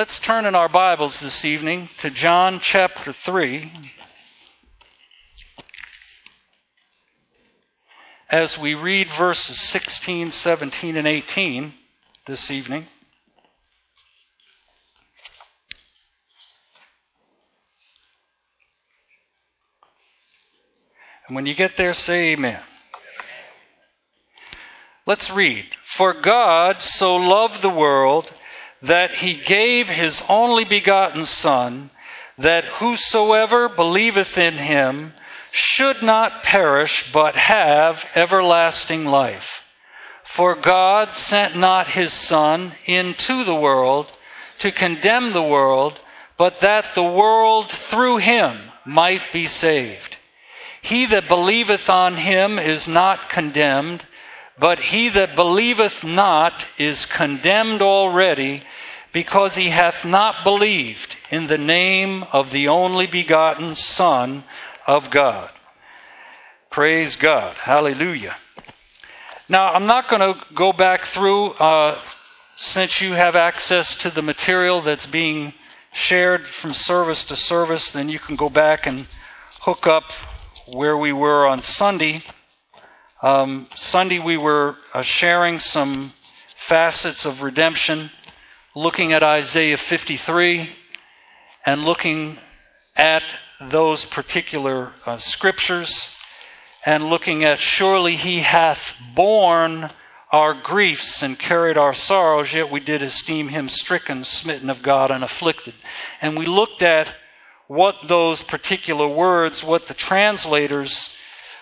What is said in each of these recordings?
Let's turn in our Bibles this evening to John chapter 3 as we read verses 16, 17, and 18 this evening. And when you get there, say amen. Let's read. For God so loved the world that he gave his only begotten Son, that whosoever believeth in him should not perish, but have everlasting life. For God sent not his Son into the world to condemn the world, but that the world through him might be saved. He that believeth on him is not condemned, but he that believeth not is condemned already, because he hath not believed in the name of the only begotten Son of God. Praise God. Hallelujah. Now, I'm not going to go back through, since you have access to the material that's being shared from service to service, then you can go back and hook up where we were on Sunday. Sunday we were sharing some facets of redemption, looking at Isaiah 53 and looking at those particular scriptures and looking at surely he hath borne our griefs and carried our sorrows, yet we did esteem him stricken, smitten of God, and afflicted. And we looked at what those particular words, what the translators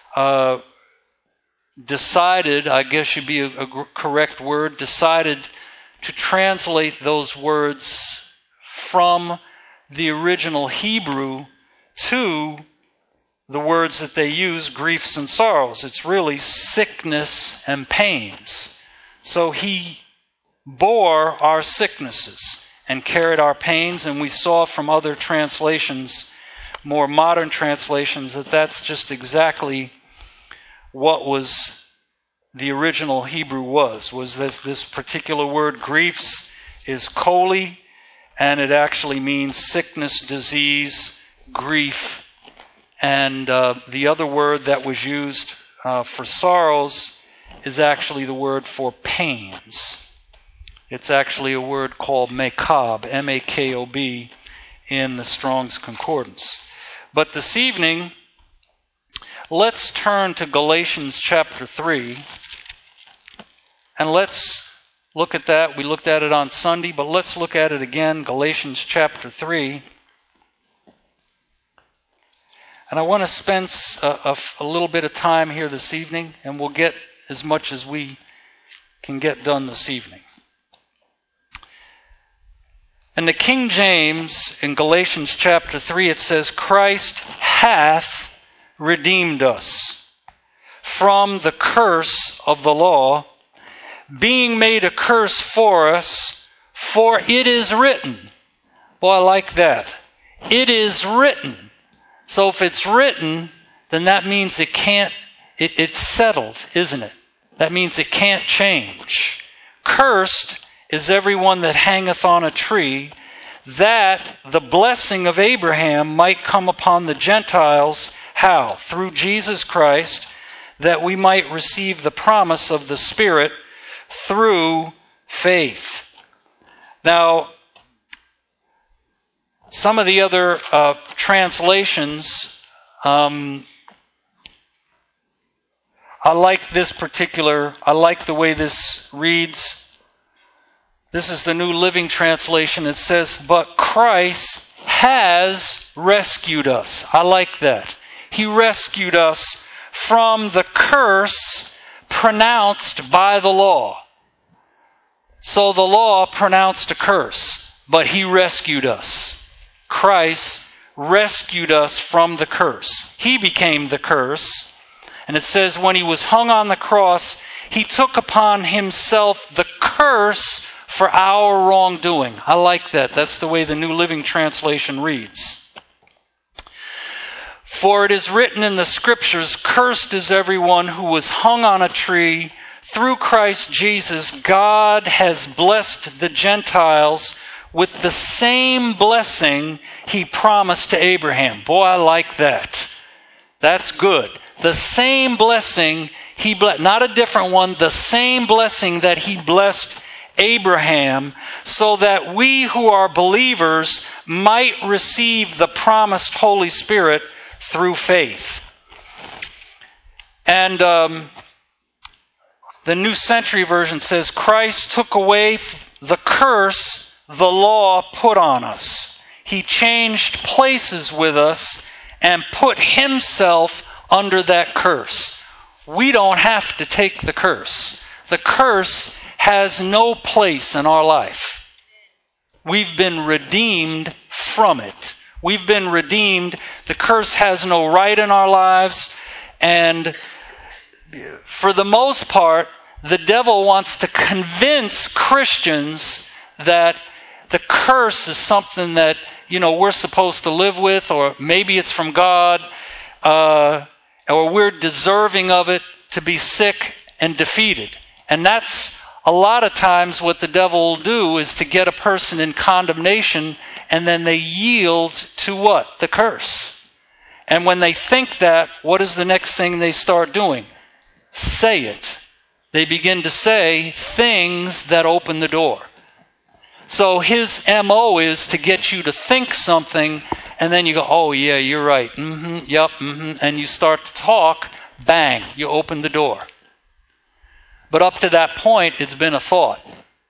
decided, I guess should be a correct word, decided to translate those words from the original Hebrew to the words that they use, griefs and sorrows. It's really sickness and pains. So he bore our sicknesses and carried our pains, and we saw from other translations, more modern translations, that that's just exactly what was the original Hebrew was this particular word, griefs, is koli, and it actually means sickness, disease, grief. And the other word that was used for sorrows is actually the word for pains. It's actually a word called makob, M-A-K-O-B, in the Strong's Concordance. But this evening, let's turn to Galatians chapter 3, and let's look at that. We looked at it on Sunday, but let's look at it again, Galatians chapter 3. And I want to spend a little bit of time here this evening, and we'll get as much as we can get done this evening. In the King James, in Galatians chapter 3, it says, Christ hath redeemed us from the curse of the law, being made a curse for us, for it is written. Boy, I like that. It is written. So if it's written, then that means it's settled, isn't it? That means it can't change. Cursed is everyone that hangeth on a tree, that the blessing of Abraham might come upon the Gentiles. How? Through Jesus Christ, that we might receive the promise of the Spirit through faith. Now, some of the other translations, I like the way this reads. This is the New Living Translation. It says, but Christ has rescued us. I like that. He rescued us from the curse pronounced by the law. So the law pronounced a curse, but he rescued us. Christ rescued us from the curse. He became the curse. And it says when he was hung on the cross, he took upon himself the curse for our wrongdoing. I like that. That's the way the New Living Translation reads. For it is written in the Scriptures, cursed is everyone who was hung on a tree. Through Christ Jesus, God has blessed the Gentiles with the same blessing he promised to Abraham. Boy, I like that. That's good. The same blessing he blessed, not a different one, the same blessing that he blessed Abraham, so that we who are believers might receive the promised Holy Spirit through faith. And the New Century Version says, Christ took away the curse the law put on us. He changed places with us and put himself under that curse. We don't have to take the curse. The curse has no place in our life. We've been redeemed from it. We've been redeemed. The curse has no right in our lives. And for the most part, the devil wants to convince Christians that the curse is something that, we're supposed to live with, or maybe it's from God, or we're deserving of it to be sick and defeated. And that's a lot of times what the devil will do, is to get a person in condemnation, and then they yield to what? The curse. And when they think that, what is the next thing they start doing? Say it. They begin to say things that open the door. So his MO is to get you to think something, and then you go, oh yeah, you're right. And you start to talk, bang, you open the door. But up to that point, it's been a thought.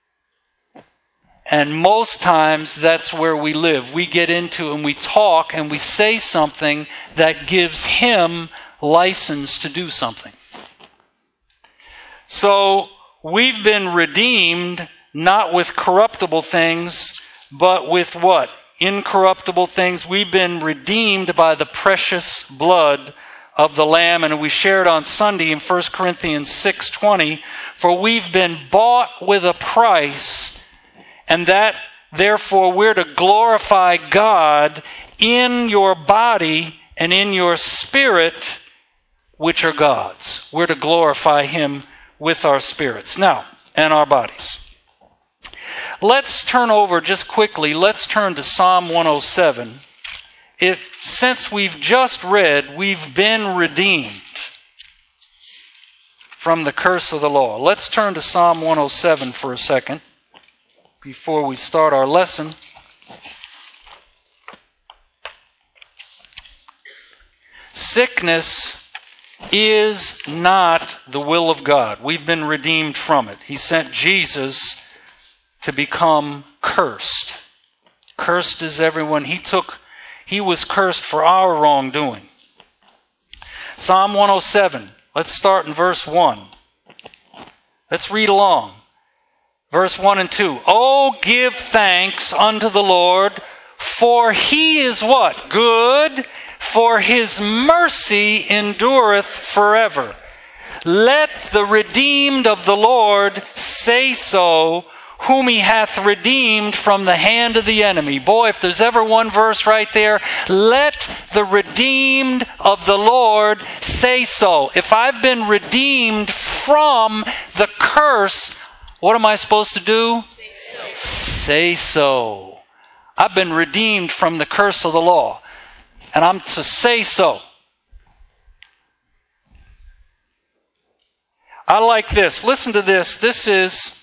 And most times, that's where we live. We get into and we talk and we say something that gives him license to do something. So, we've been redeemed not with corruptible things, but with what? Incorruptible things. We've been redeemed by the precious blood of the Lamb. And we shared on Sunday in 1 Corinthians 6:20, for we've been bought with a price, and that therefore we're to glorify God in your body and in your spirit, which are God's. We're to glorify him with our spirits. Now, and our bodies. Let's turn over just quickly. Let's turn to Psalm 107. Since we've just read, we've been redeemed from the curse of the law. Let's turn to Psalm 107 for a second before we start our lesson. Sickness is not the will of God. We've been redeemed from it. He sent Jesus to become cursed. Cursed is everyone. He was cursed for our wrongdoing. Psalm 107. Let's start in verse 1. Let's read along. Verse 1 and 2. Oh, give thanks unto the Lord, for he is what? Good, for his mercy endureth forever. Let the redeemed of the Lord say so, whom he hath redeemed from the hand of the enemy. Boy, if there's ever one verse right there, let the redeemed of the Lord say so. If I've been redeemed from the curse, what am I supposed to do? Say so. I've been redeemed from the curse of the law, and I'm to say so. I like this. Listen to this. This is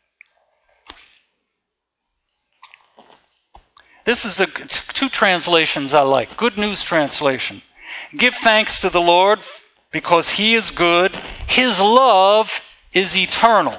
the two translations I like. Good News Translation. Give thanks to the Lord because he is good. His love is eternal.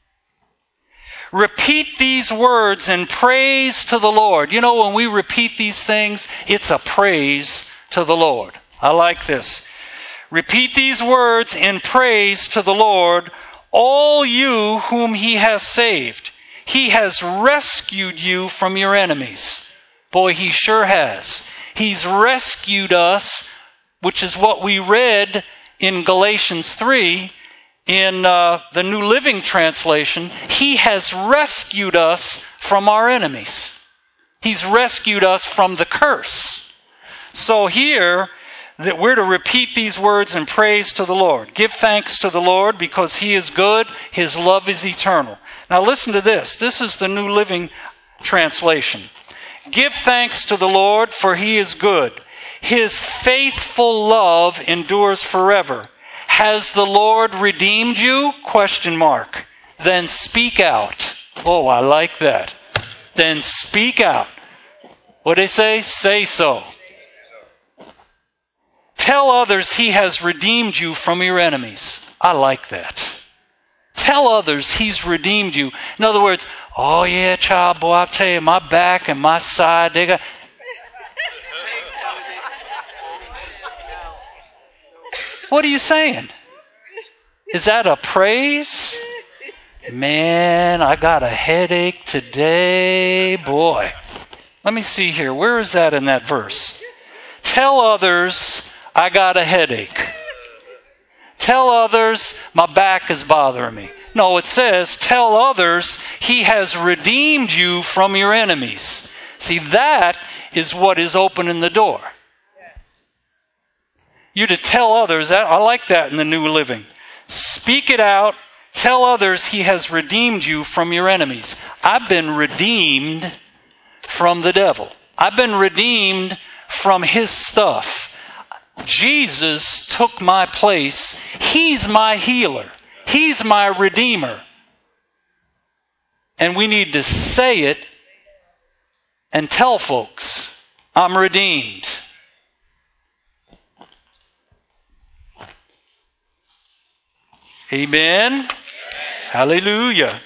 Repeat these words in praise to the Lord. You know, when we repeat these things, it's a praise to the Lord. I like this. Repeat these words in praise to the Lord, all you whom he has saved. He has rescued you from your enemies. Boy, he sure has. He's rescued us, which is what we read in Galatians 3 in the New Living Translation. He has rescued us from our enemies. He's rescued us from the curse. So here, that we're to repeat these words in praise to the Lord. Give thanks to the Lord because he is good. His love is eternal. Now listen to this. This is the New Living translation. Give thanks to the Lord, for he is good. His faithful love endures forever. Has the Lord redeemed you? ? Then speak out. Oh, I like that. Then speak out. What do they say? Say so. Tell others he has redeemed you from your enemies. I like that. Tell others he's redeemed you. In other words, oh yeah, child, boy, I'll tell you, my back and my side, they got... What are you saying? Is that a praise? Man, I got a headache today. Boy. Let me see here. Where is that in that verse? Tell others I got a headache. Tell others my back is bothering me. No, it says, tell others he has redeemed you from your enemies. See, that is what is opening the door. You to tell others, that I like that in the New Living. Speak it out. Tell others he has redeemed you from your enemies. I've been redeemed from the devil. I've been redeemed from his stuff. Jesus took my place. He's my healer. He's my redeemer. And we need to say it and tell folks, I'm redeemed. Amen. Hallelujah.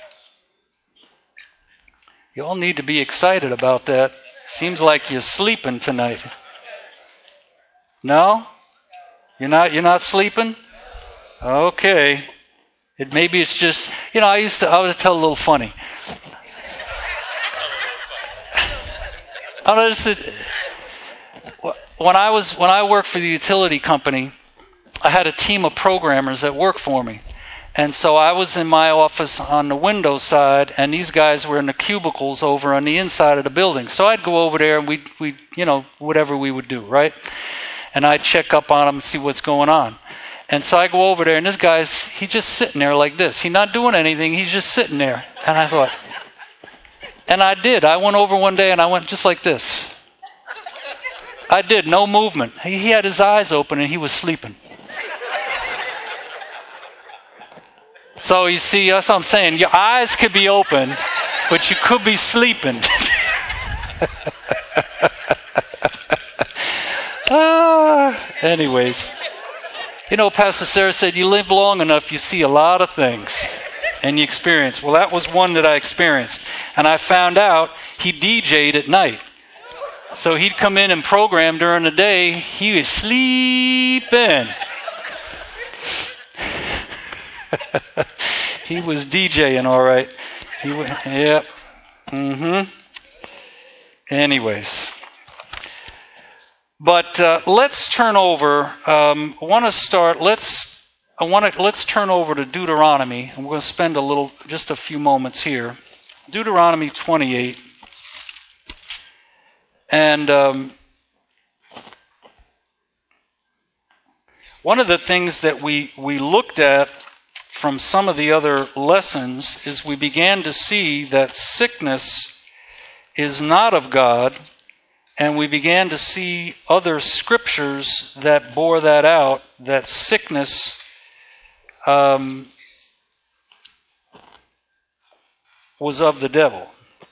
You all need to be excited about that. Seems like you're sleeping tonight. No? You're not sleeping? Okay. Maybe it's just, I would tell a little funny. When I worked for the utility company, I had a team of programmers that worked for me. And so I was in my office on the Windows side, and these guys were in the cubicles over on the inside of the building. So I'd go over there and we'd whatever we would do, right? And I'd check up on them and see what's going on. And so I go over there, and this guy's, he's just sitting there like this. He's not doing anything. He's just sitting there. And I thought, and I did. I went over one day and I went just like this. I did, no movement. He had his eyes open and he was sleeping. So you see, that's what I'm saying. Your eyes could be open, but you could be sleeping. Anyways, Pastor Sarah said, you live long enough, you see a lot of things, and you experience. Well, that was one that I experienced. And I found out he DJ'd at night. So he'd come in and program during the day. He was sleeping. He was DJing, all right. Yep. Anyways. But let's turn over. Let's turn over to Deuteronomy. I'm going to spend just a few moments here. Deuteronomy 28. And one of the things that we looked at from some of the other lessons is we began to see that sickness is not of God, and we began to see other scriptures that bore that out, that sickness was of the devil.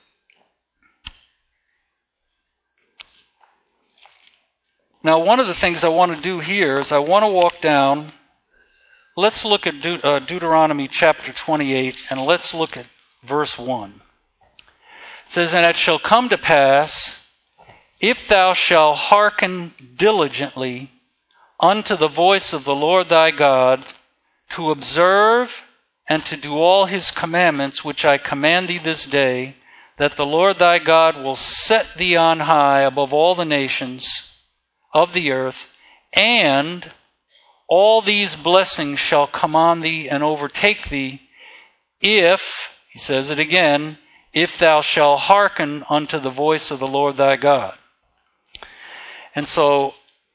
Now, one of the things I want to do here is I want to walk down. Let's look at Deuteronomy chapter 28, and let's look at verse 1. It says, and it shall come to pass, if thou shalt hearken diligently unto the voice of the Lord thy God, to observe and to do all his commandments which I command thee this day, that the Lord thy God will set thee on high above all the nations of the earth, and all these blessings shall come on thee and overtake thee, if, he says it again, if thou shalt hearken unto the voice of the Lord thy God. And so,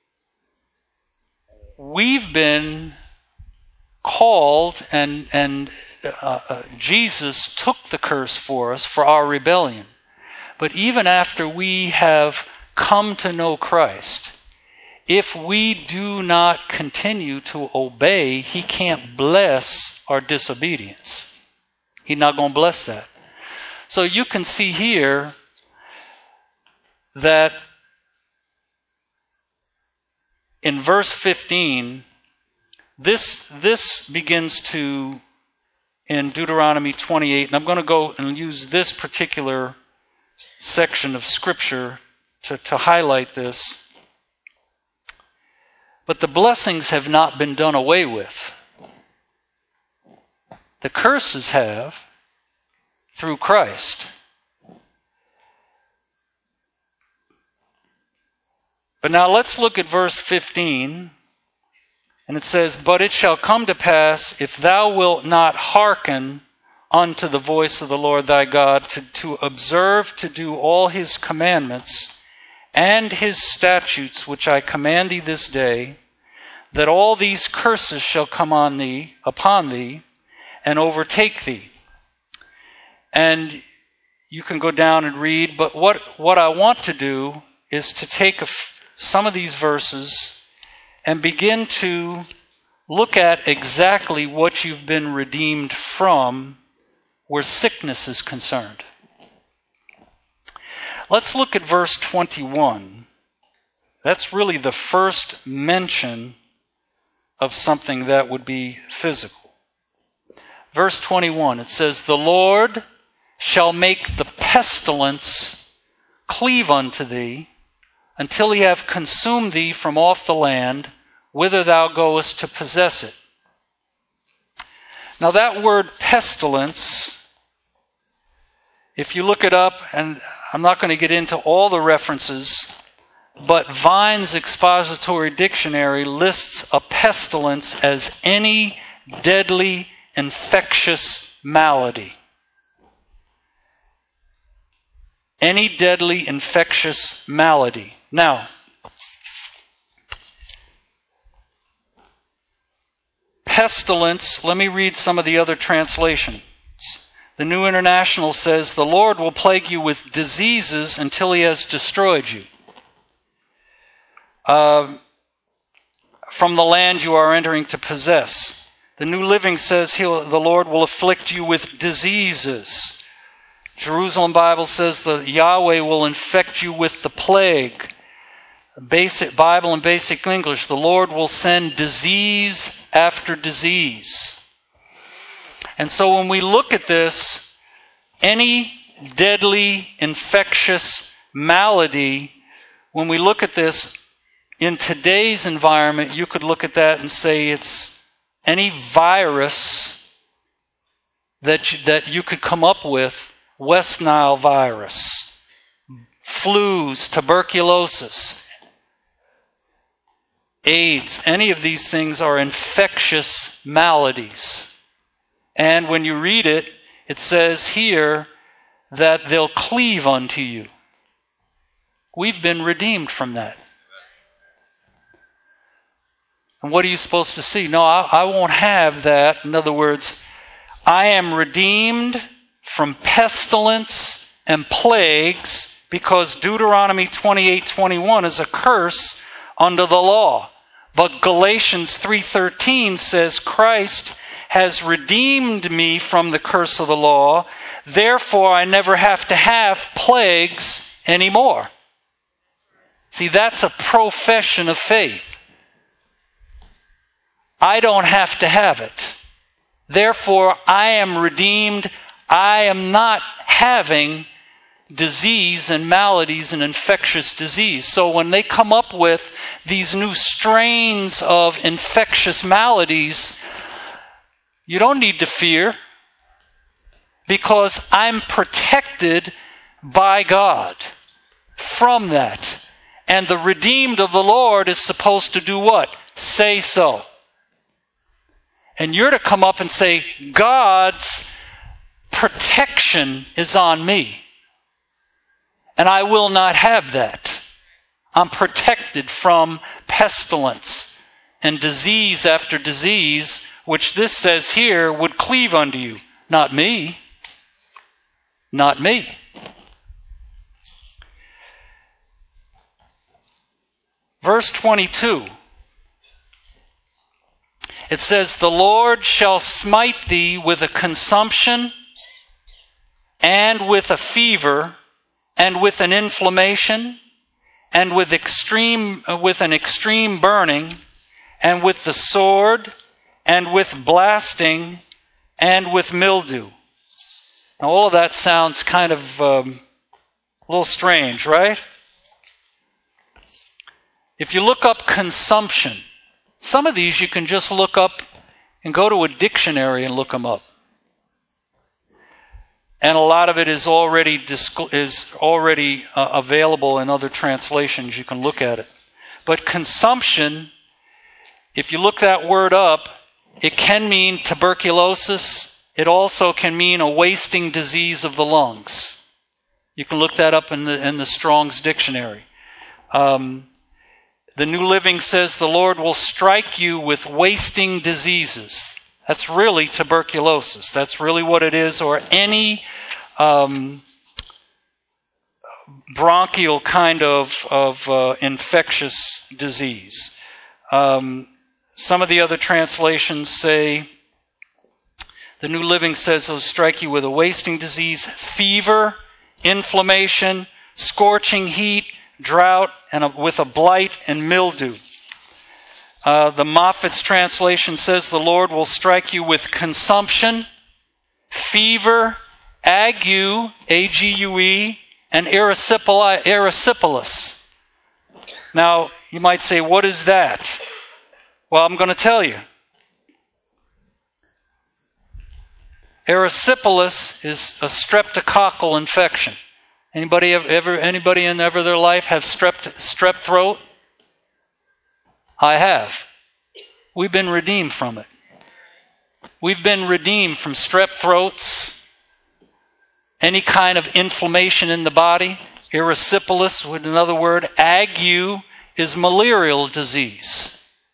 we've been called, and Jesus took the curse for us for our rebellion. But even after we have come to know Christ, if we do not continue to obey, he can't bless our disobedience. He's not going to bless that. So you can see here that in verse 15, this begins to, in Deuteronomy 28, and I'm going to go and use this particular section of Scripture to highlight this. But the blessings have not been done away with. The curses have, through Christ. But now let's look at verse 15. And it says, "But it shall come to pass, if thou wilt not hearken unto the voice of the Lord thy God, to observe to do all his commandments and his statutes which I command thee this day, that all these curses shall come upon thee, and overtake thee." And you can go down and read, but what I want to do is to take some of these verses and begin to look at exactly what you've been redeemed from where sickness is concerned. Let's look at verse 21. That's really the first mention of something that would be physical. Verse 21, it says, "The Lord shall make the pestilence cleave unto thee, until he have consumed thee from off the land, whither thou goest to possess it." Now that word pestilence, if you look it up, and I'm not going to get into all the references, but Vine's Expository Dictionary lists a pestilence as any deadly infectious malady. Any deadly infectious malady. Now, pestilence, let me read some of the other translations. The New International says, "The Lord will plague you with diseases until he has destroyed you. From the land you are entering to possess." The New Living says, the Lord will afflict you with diseases. Jerusalem Bible says, the Yahweh will infect you with the plague. Basic Bible and Basic English, the Lord will send disease after disease. And so when we look at this, any deadly infectious malady, when we look at this in today's environment, you could look at that and say it's any virus that you could come up with. West Nile virus, flus, tuberculosis, AIDS, any of these things are infectious maladies. And when you read it, it says here that they'll cleave unto you. We've been redeemed from that. And what are you supposed to see? No, I won't have that. In other words, I am redeemed from pestilence and plagues, because Deuteronomy 28:21 is a curse under the law. But Galatians 3:13 says Christ has redeemed me from the curse of the law, therefore I never have to have plagues anymore. See, that's a profession of faith. I don't have to have it. Therefore, I am redeemed. I am not having disease and maladies and infectious disease. So when they come up with these new strains of infectious maladies, you don't need to fear, because I'm protected by God from that. And the redeemed of the Lord is supposed to do what? Say so. And you're to come up and say, God's protection is on me. And I will not have that. I'm protected from pestilence and disease after disease, which this says here would cleave unto you. Not me. Not me. Verse 22. It says, "The Lord shall smite thee with a consumption, and with a fever, and with an inflammation, and with an extreme burning, and with the sword, and with blasting, and with mildew." Now, all of that sounds kind of a little strange, right? If you look up consumption, some of these you can just look up and go to a dictionary and look them up. And a lot of it is already available in other translations. You can look at it. But consumption, if you look that word up, it can mean tuberculosis. It also can mean a wasting disease of the lungs. You can look that up in the Strong's Dictionary. The New Living says the Lord will strike you with wasting diseases. That's really tuberculosis. That's really what it is, or any bronchial kind of infectious disease. Some of the other translations say, the New Living says it'll strike you with a wasting disease, fever, inflammation, scorching heat, drought, and with a blight and mildew. The Moffat's translation says the Lord will strike you with consumption, fever, ague, A-G-U-E, and erysipelas. Now, you might say, what is that? Well, I'm going to tell you. Erysipelas is a streptococcal infection. Anybody in their life have strep throat? I have. We've been redeemed from it. We've been redeemed from strep throats, any kind of inflammation in the body. Erysipelas, with another word, ague, is malarial disease.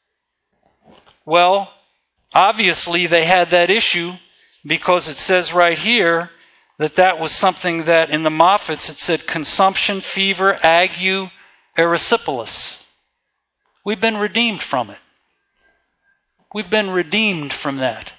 Well, obviously they had that issue because it says right here that was something that in the Moffats it said consumption, fever, ague, erysipelas. We've been redeemed from it. We've been redeemed from that.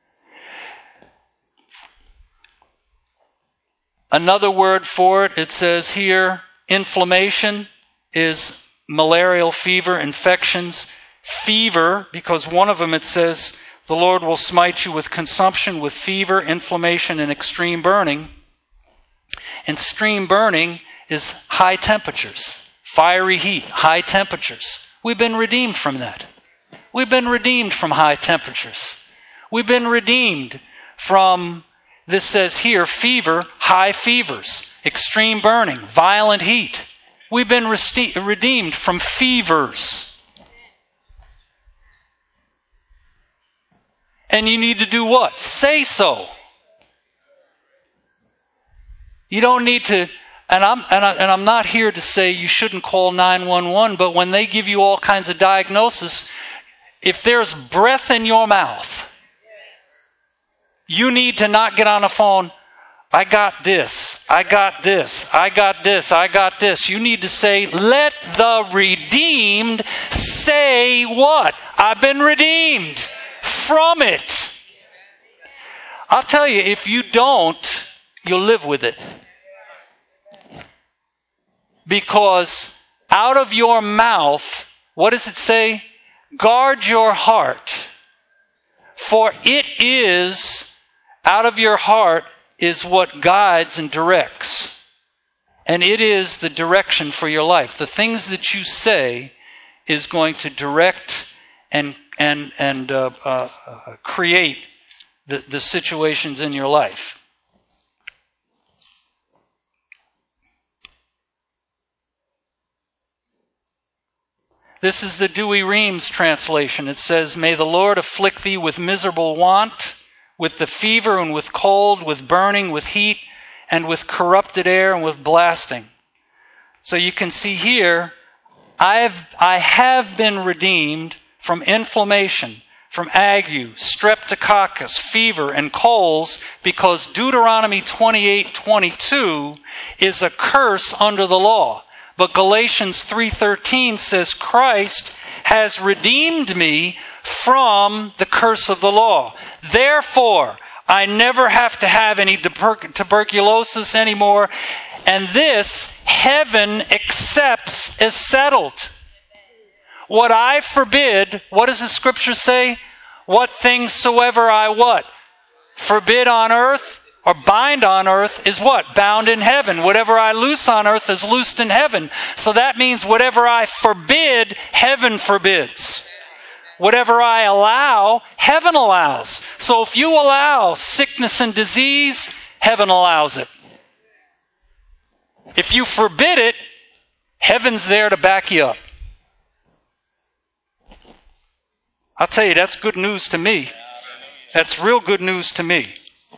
Another word for it, it says here, inflammation is malarial fever, infections, fever, because one of them it says, the Lord will smite you with consumption, with fever, inflammation, and extreme burning. And extreme burning is high temperatures, fiery heat, high temperatures. We've been redeemed from that. We've been redeemed from high temperatures. We've been redeemed from, this says here, fever, high fevers, extreme burning, violent heat. We've been redeemed from fevers. And you need to do what? Say so. You don't need to, and I'm not here to say you shouldn't call 911, but when they give you all kinds of diagnosis, if there's breath in your mouth, you need to not get on the phone, I got this, I got this, I got this, I got this. You need to say, let the redeemed say what? I've been redeemed from it. I'll tell you, if you don't, you'll live with it. Because out of your mouth, what does it say? Guard your heart. For it is, out of your heart is what guides and directs. And it is the direction for your life. The things that you say is going to direct and create the situations in your life. This is the Douay-Rheims translation. It says, may the Lord afflict thee with miserable want, with the fever and with cold, with burning, with heat, and with corrupted air and with blasting. So you can see here, I have been redeemed from inflammation, from ague, streptococcus, fever, and colds, because Deuteronomy 28:22 is a curse under the law. But Galatians 3:13 says Christ has redeemed me from the curse of the law. Therefore, I never have to have any tuberculosis anymore. And this, heaven accepts as settled. What I forbid, what does the scripture say? What things soever I what? Forbid on earth or bind on earth is what? Bound in heaven. Whatever I loose on earth is loosed in heaven. So that means whatever I forbid, heaven forbids. Whatever I allow, heaven allows. So if you allow sickness and disease, heaven allows it. If you forbid it, heaven's there to back you up. I'll tell you, that's good news to me. That's real good news to me.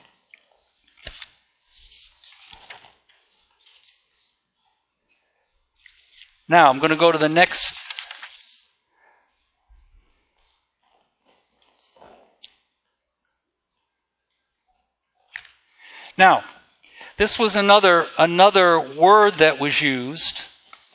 Now, I'm going to go to the next. Now, this was another word that was used.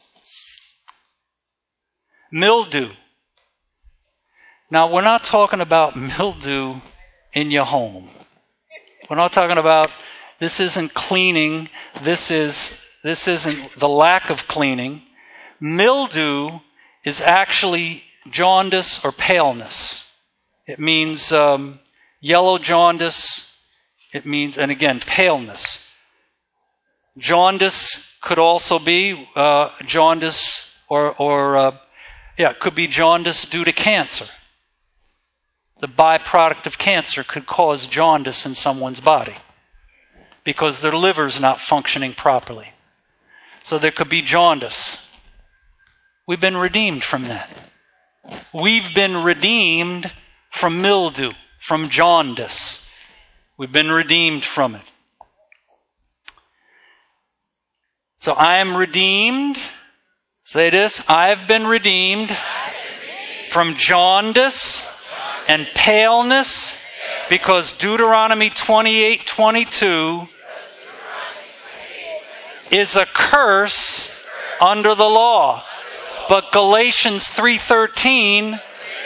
Mildew. Now, we're not talking about mildew in your home. We're not talking about, this isn't cleaning. This isn't the lack of cleaning. Mildew is actually jaundice or paleness. It means yellow jaundice. It means, and again, paleness. Jaundice could also be jaundice it could be jaundice due to cancer. The byproduct of cancer could cause jaundice in someone's body because their liver's not functioning properly. So there could be jaundice. We've been redeemed from that. We've been redeemed from mildew, from jaundice. We've been redeemed from it. So I am redeemed. Say this. I've been redeemed from jaundice and paleness because Deuteronomy 28:22 is a curse under the law. But Galatians 3:13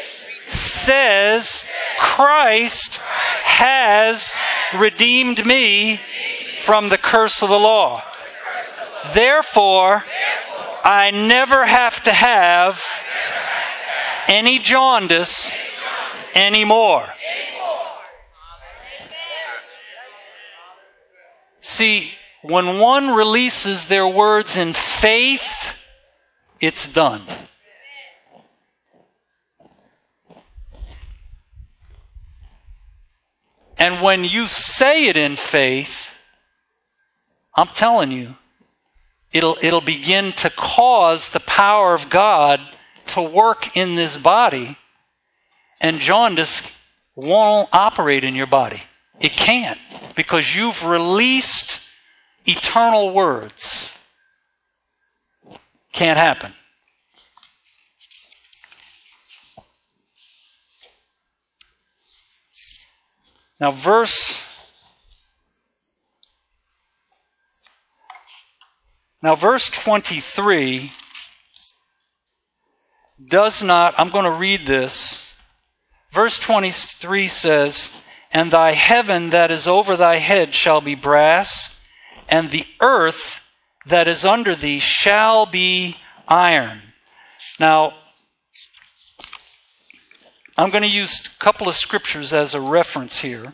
says Christ has redeemed me from the curse of the law. Therefore, I never have to have any jaundice anymore. See, when one releases their words in faith, it's done. And when you say it in faith, I'm telling you, it'll begin to cause the power of God to work in this body, and jaundice won't operate in your body. It can't, because you've released eternal words. Can't happen. Now, verse 23 does not, I'm going to read this. Verse 23 says, "And thy heaven that is over thy head shall be brass, and the earth that is under thee shall be iron." Now, I'm going to use a couple of scriptures as a reference here.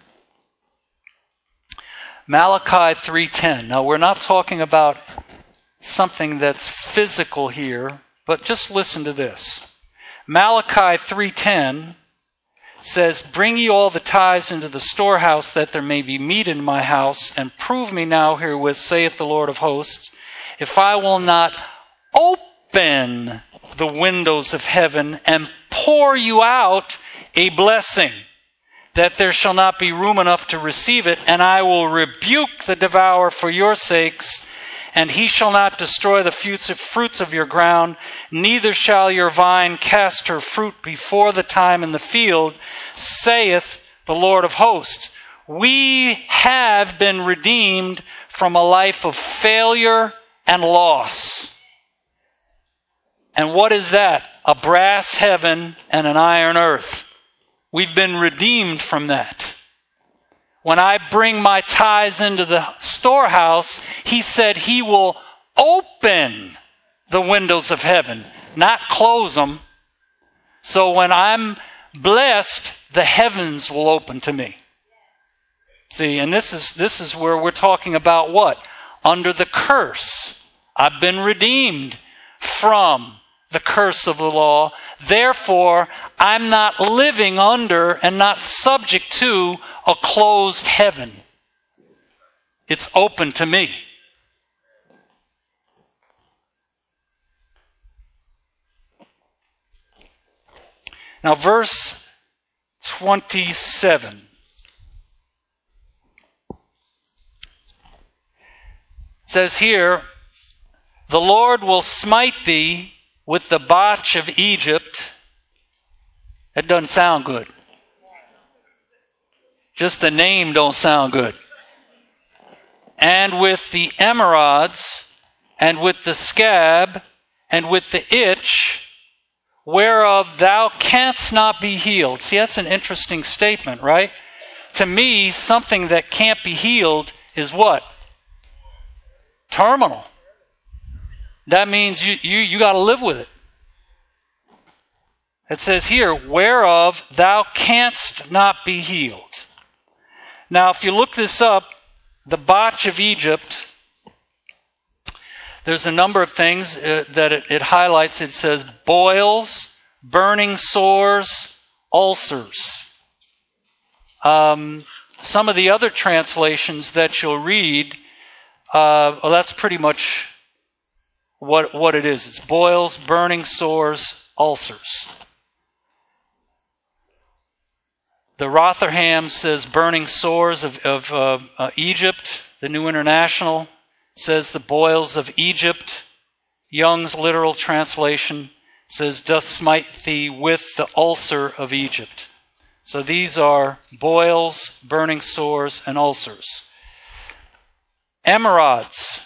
Malachi 3:10. Now, we're not talking about something that's physical here, but just listen to this. Malachi 3:10 says, "Bring ye all the tithes into the storehouse, that there may be meat in my house, and prove me now herewith, saith the Lord of hosts, if I will not open the windows of heaven and pour you out a blessing, that there shall not be room enough to receive it, and I will rebuke the devourer for your sakes, and he shall not destroy the fruits of your ground, neither shall your vine cast her fruit before the time in the field, saith the Lord of hosts." We have been redeemed from a life of failure and loss. And what is that? A brass heaven and an iron earth. We've been redeemed from that. When I bring my tithes into the storehouse, he said he will open the windows of heaven, not close them. So when I'm blessed, the heavens will open to me. See, and this is where we're talking about what? Under the curse. I've been redeemed from the curse of the law. Therefore, I'm not living under and not subject to a closed heaven. It's open to me. Now, verse 27 says here, the Lord will smite thee with the botch of Egypt. That doesn't sound good. Just the name don't sound good. And with the emerods, and with the scab, and with the itch, whereof thou canst not be healed. See, that's an interesting statement, right? To me, something that can't be healed is what? Terminal. That means you got to live with it. It says here, whereof thou canst not be healed. Now, if you look this up, the botch of Egypt, there's a number of things that it highlights. It says boils, burning sores, ulcers. Some of the other translations that you'll read, that's pretty much what it is. It's boils, burning sores, ulcers. The Rotherham says burning sores of Egypt. The New International says the boils of Egypt. Young's literal translation says, doth smite thee with the ulcer of Egypt. So these are boils, burning sores, and ulcers. Emerods.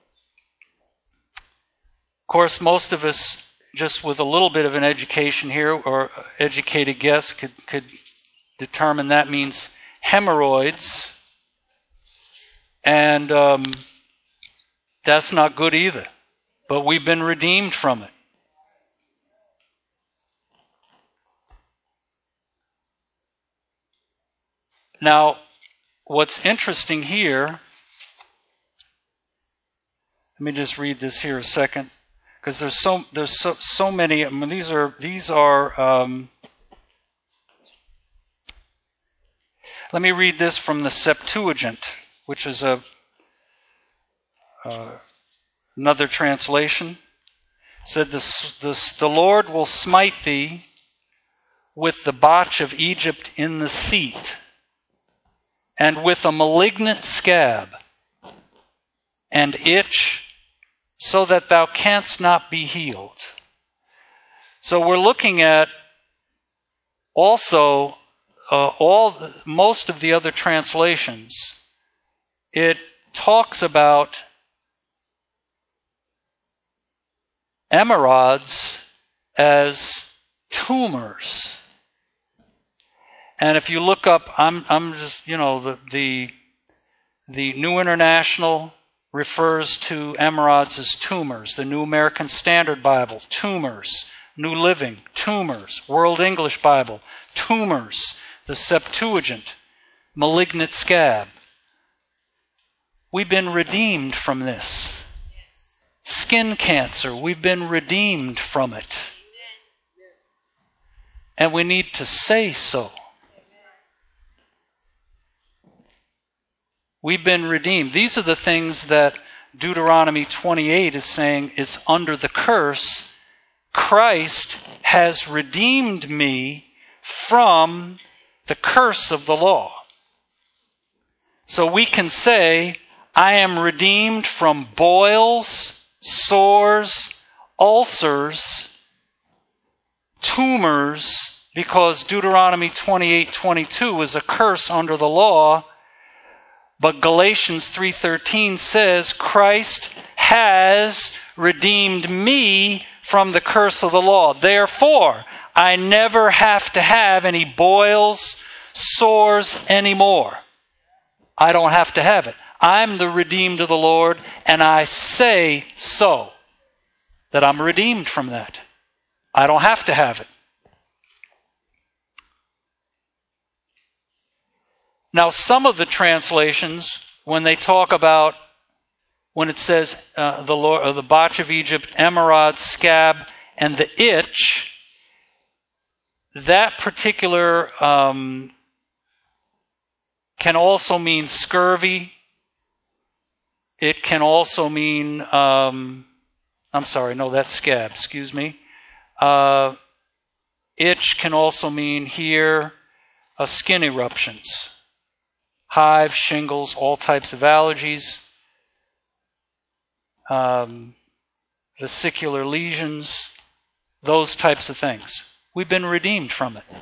Of course, most of us, just with a little bit of an education here, or educated guess, could determine that means hemorrhoids. And that's not good either. But we've been redeemed from it. Now, what's interesting here, let me just read this here a second, because there's so many. I mean, these are. Let me read this from the Septuagint, which is another translation. It said, the Lord will smite thee with the botch of Egypt in the seat, and with a malignant scab, and itch, so that thou canst not be healed. So we're looking at also most of the other translations. It talks about emerods as tumors. And if you look up, I'm just, the New International refers to emerods as tumors. The New American Standard Bible, tumors. New Living, tumors. World English Bible, tumors. The Septuagint, malignant scab. We've been redeemed from this. Skin cancer, we've been redeemed from it. And we need to say so. We've been redeemed. These are the things that Deuteronomy 28 is saying is under the curse. Christ has redeemed me from the curse of the law. So we can say, I am redeemed from boils, sores, ulcers, tumors, because Deuteronomy 28:22 is a curse under the law. But Galatians 3:13 says, Christ has redeemed me from the curse of the law. Therefore, I never have to have any boils, sores anymore. I don't have to have it. I'm the redeemed of the Lord, and I say so, that I'm redeemed from that. I don't have to have it. Now, some of the translations, when they talk about, when it says the botch of Egypt, emerald, scab, and the itch, that particular can also mean scurvy. It can also mean, that's scab, excuse me. Itch can also mean here skin eruptions, hives, shingles, all types of allergies, vesicular lesions, those types of things. We've been redeemed from it.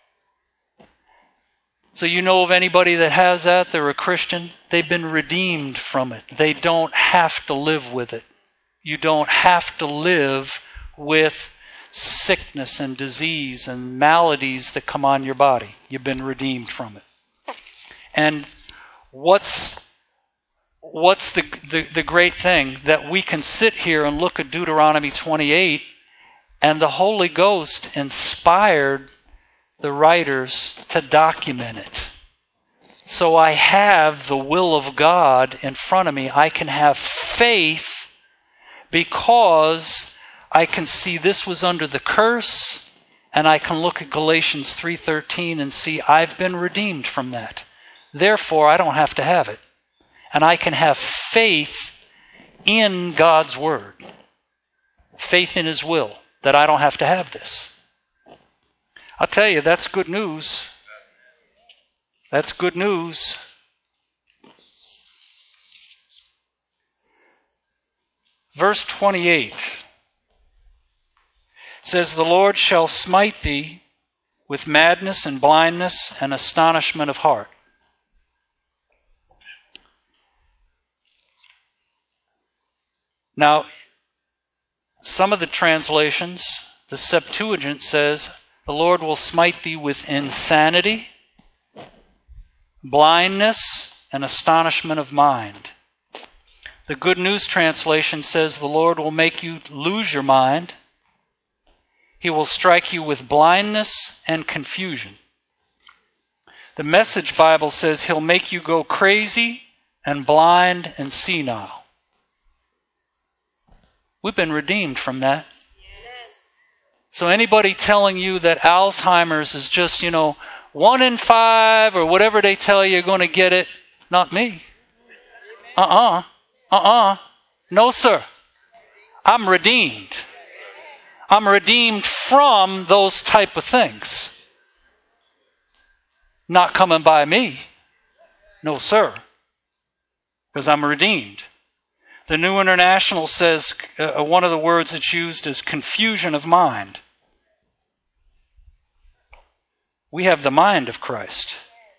So you know of anybody that has that? They're a Christian. They've been redeemed from it. They don't have to live with it. You don't have to live with sickness and disease and maladies that come on your body. You've been redeemed from it. And what's the great thing? That we can sit here and look at Deuteronomy 28, and the Holy Ghost inspired the writers to document it. So I have the will of God in front of me. I can have faith because I can see this was under the curse, and I can look at Galatians 3:13 and see I've been redeemed from that. Therefore, I don't have to have it. And I can have faith in God's Word. Faith in His will, that I don't have to have this. I'll tell you, that's good news. That's good news. Verse 28 says, "The Lord shall smite thee with madness and blindness and astonishment of heart." Now, some of the translations, the Septuagint says, the Lord will smite thee with insanity, blindness, and astonishment of mind. The Good News Translation says the Lord will make you lose your mind. He will strike you with blindness and confusion. The Message Bible says He'll make you go crazy and blind and senile. We've been redeemed from that. So anybody telling you that Alzheimer's is just, 1 in 5 or whatever they tell you, you're going to get it, not me. No, sir. I'm redeemed. I'm redeemed from those type of things. Not coming by me. No, sir. Because I'm redeemed. The New International says one of the words that's used is confusion of mind. We have the mind of Christ.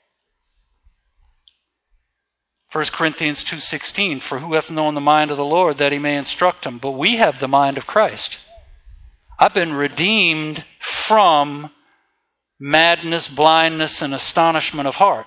1 Corinthians 2:16, "For who hath known the mind of the Lord, that He may instruct him?" But we have the mind of Christ. I've been redeemed from madness, blindness, and astonishment of heart.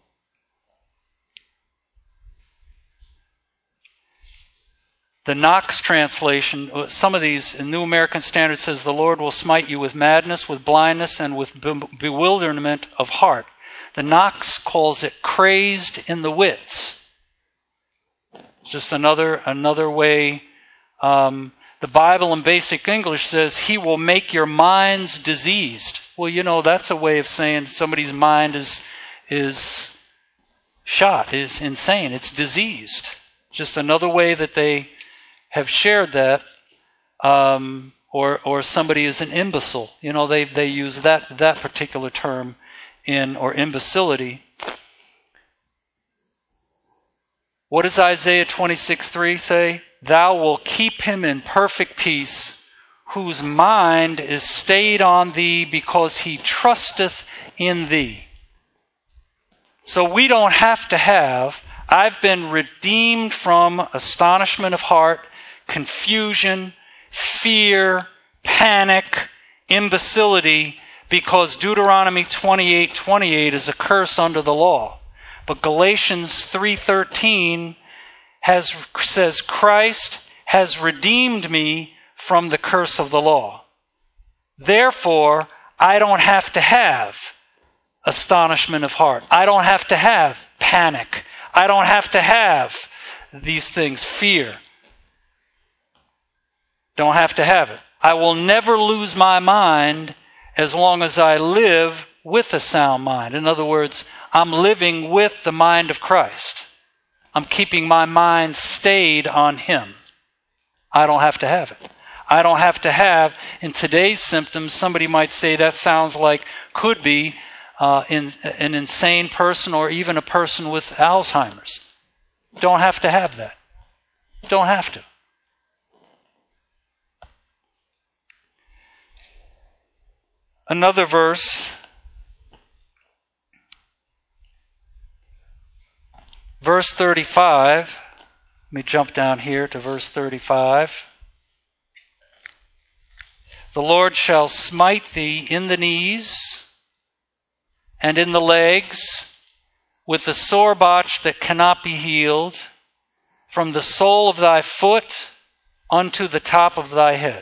The Knox translation, some of these, in New American Standard says, "The Lord will smite you with madness, with blindness, and with bewilderment of heart." The Knox calls it crazed in the wits. Just another way. The Bible in Basic English says, "He will make your minds diseased." Well, that's a way of saying somebody's mind is shot, is insane. It's diseased. Just another way that they have shared that, or somebody is an imbecile. They use that particular term or imbecility. What does Isaiah 26:3 say? "Thou wilt keep him in perfect peace, whose mind is stayed on thee, because he trusteth in thee." So we don't have to have, I've been redeemed from astonishment of heart, confusion, fear, panic, imbecility, because Deuteronomy 28:28 is a curse under the law. But Galatians 3:13 says, Christ has redeemed me from the curse of the law. Therefore, I don't have to have astonishment of heart. I don't have to have panic. I don't have to have these things, fear. Don't have to have it. I will never lose my mind as long as I live with a sound mind. In other words, I'm living with the mind of Christ. I'm keeping my mind stayed on Him. I don't have to have it. I don't have to have, in today's symptoms, somebody might say that sounds like, could be an insane person or even a person with Alzheimer's. Don't have to have that. Don't have to. Another verse, verse 35. Let me jump down here to verse 35. The Lord shall smite thee in the knees and in the legs with the sore botch that cannot be healed, from the sole of thy foot unto the top of thy head.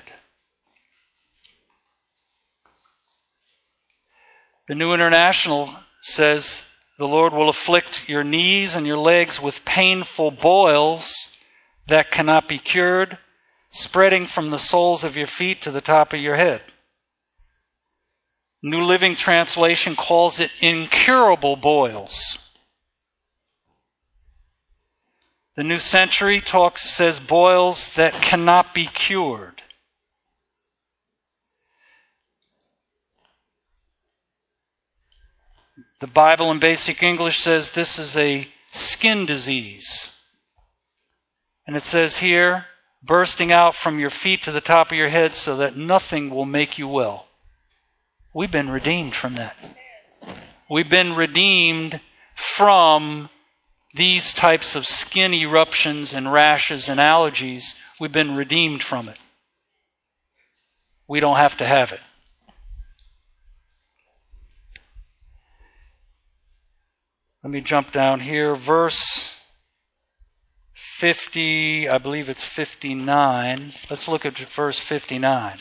The New International says, the Lord will afflict your knees and your legs with painful boils that cannot be cured, spreading from the soles of your feet to the top of your head. New Living Translation calls it incurable boils. The New Century says boils that cannot be cured. The Bible in Basic English says this is a skin disease. And it says here, bursting out from your feet to the top of your head so that nothing will make you well. We've been redeemed from that. We've been redeemed from these types of skin eruptions and rashes and allergies. We've been redeemed from it. We don't have to have it. Let me jump down here. Verse 50, I believe it's 59. Let's look at verse 59.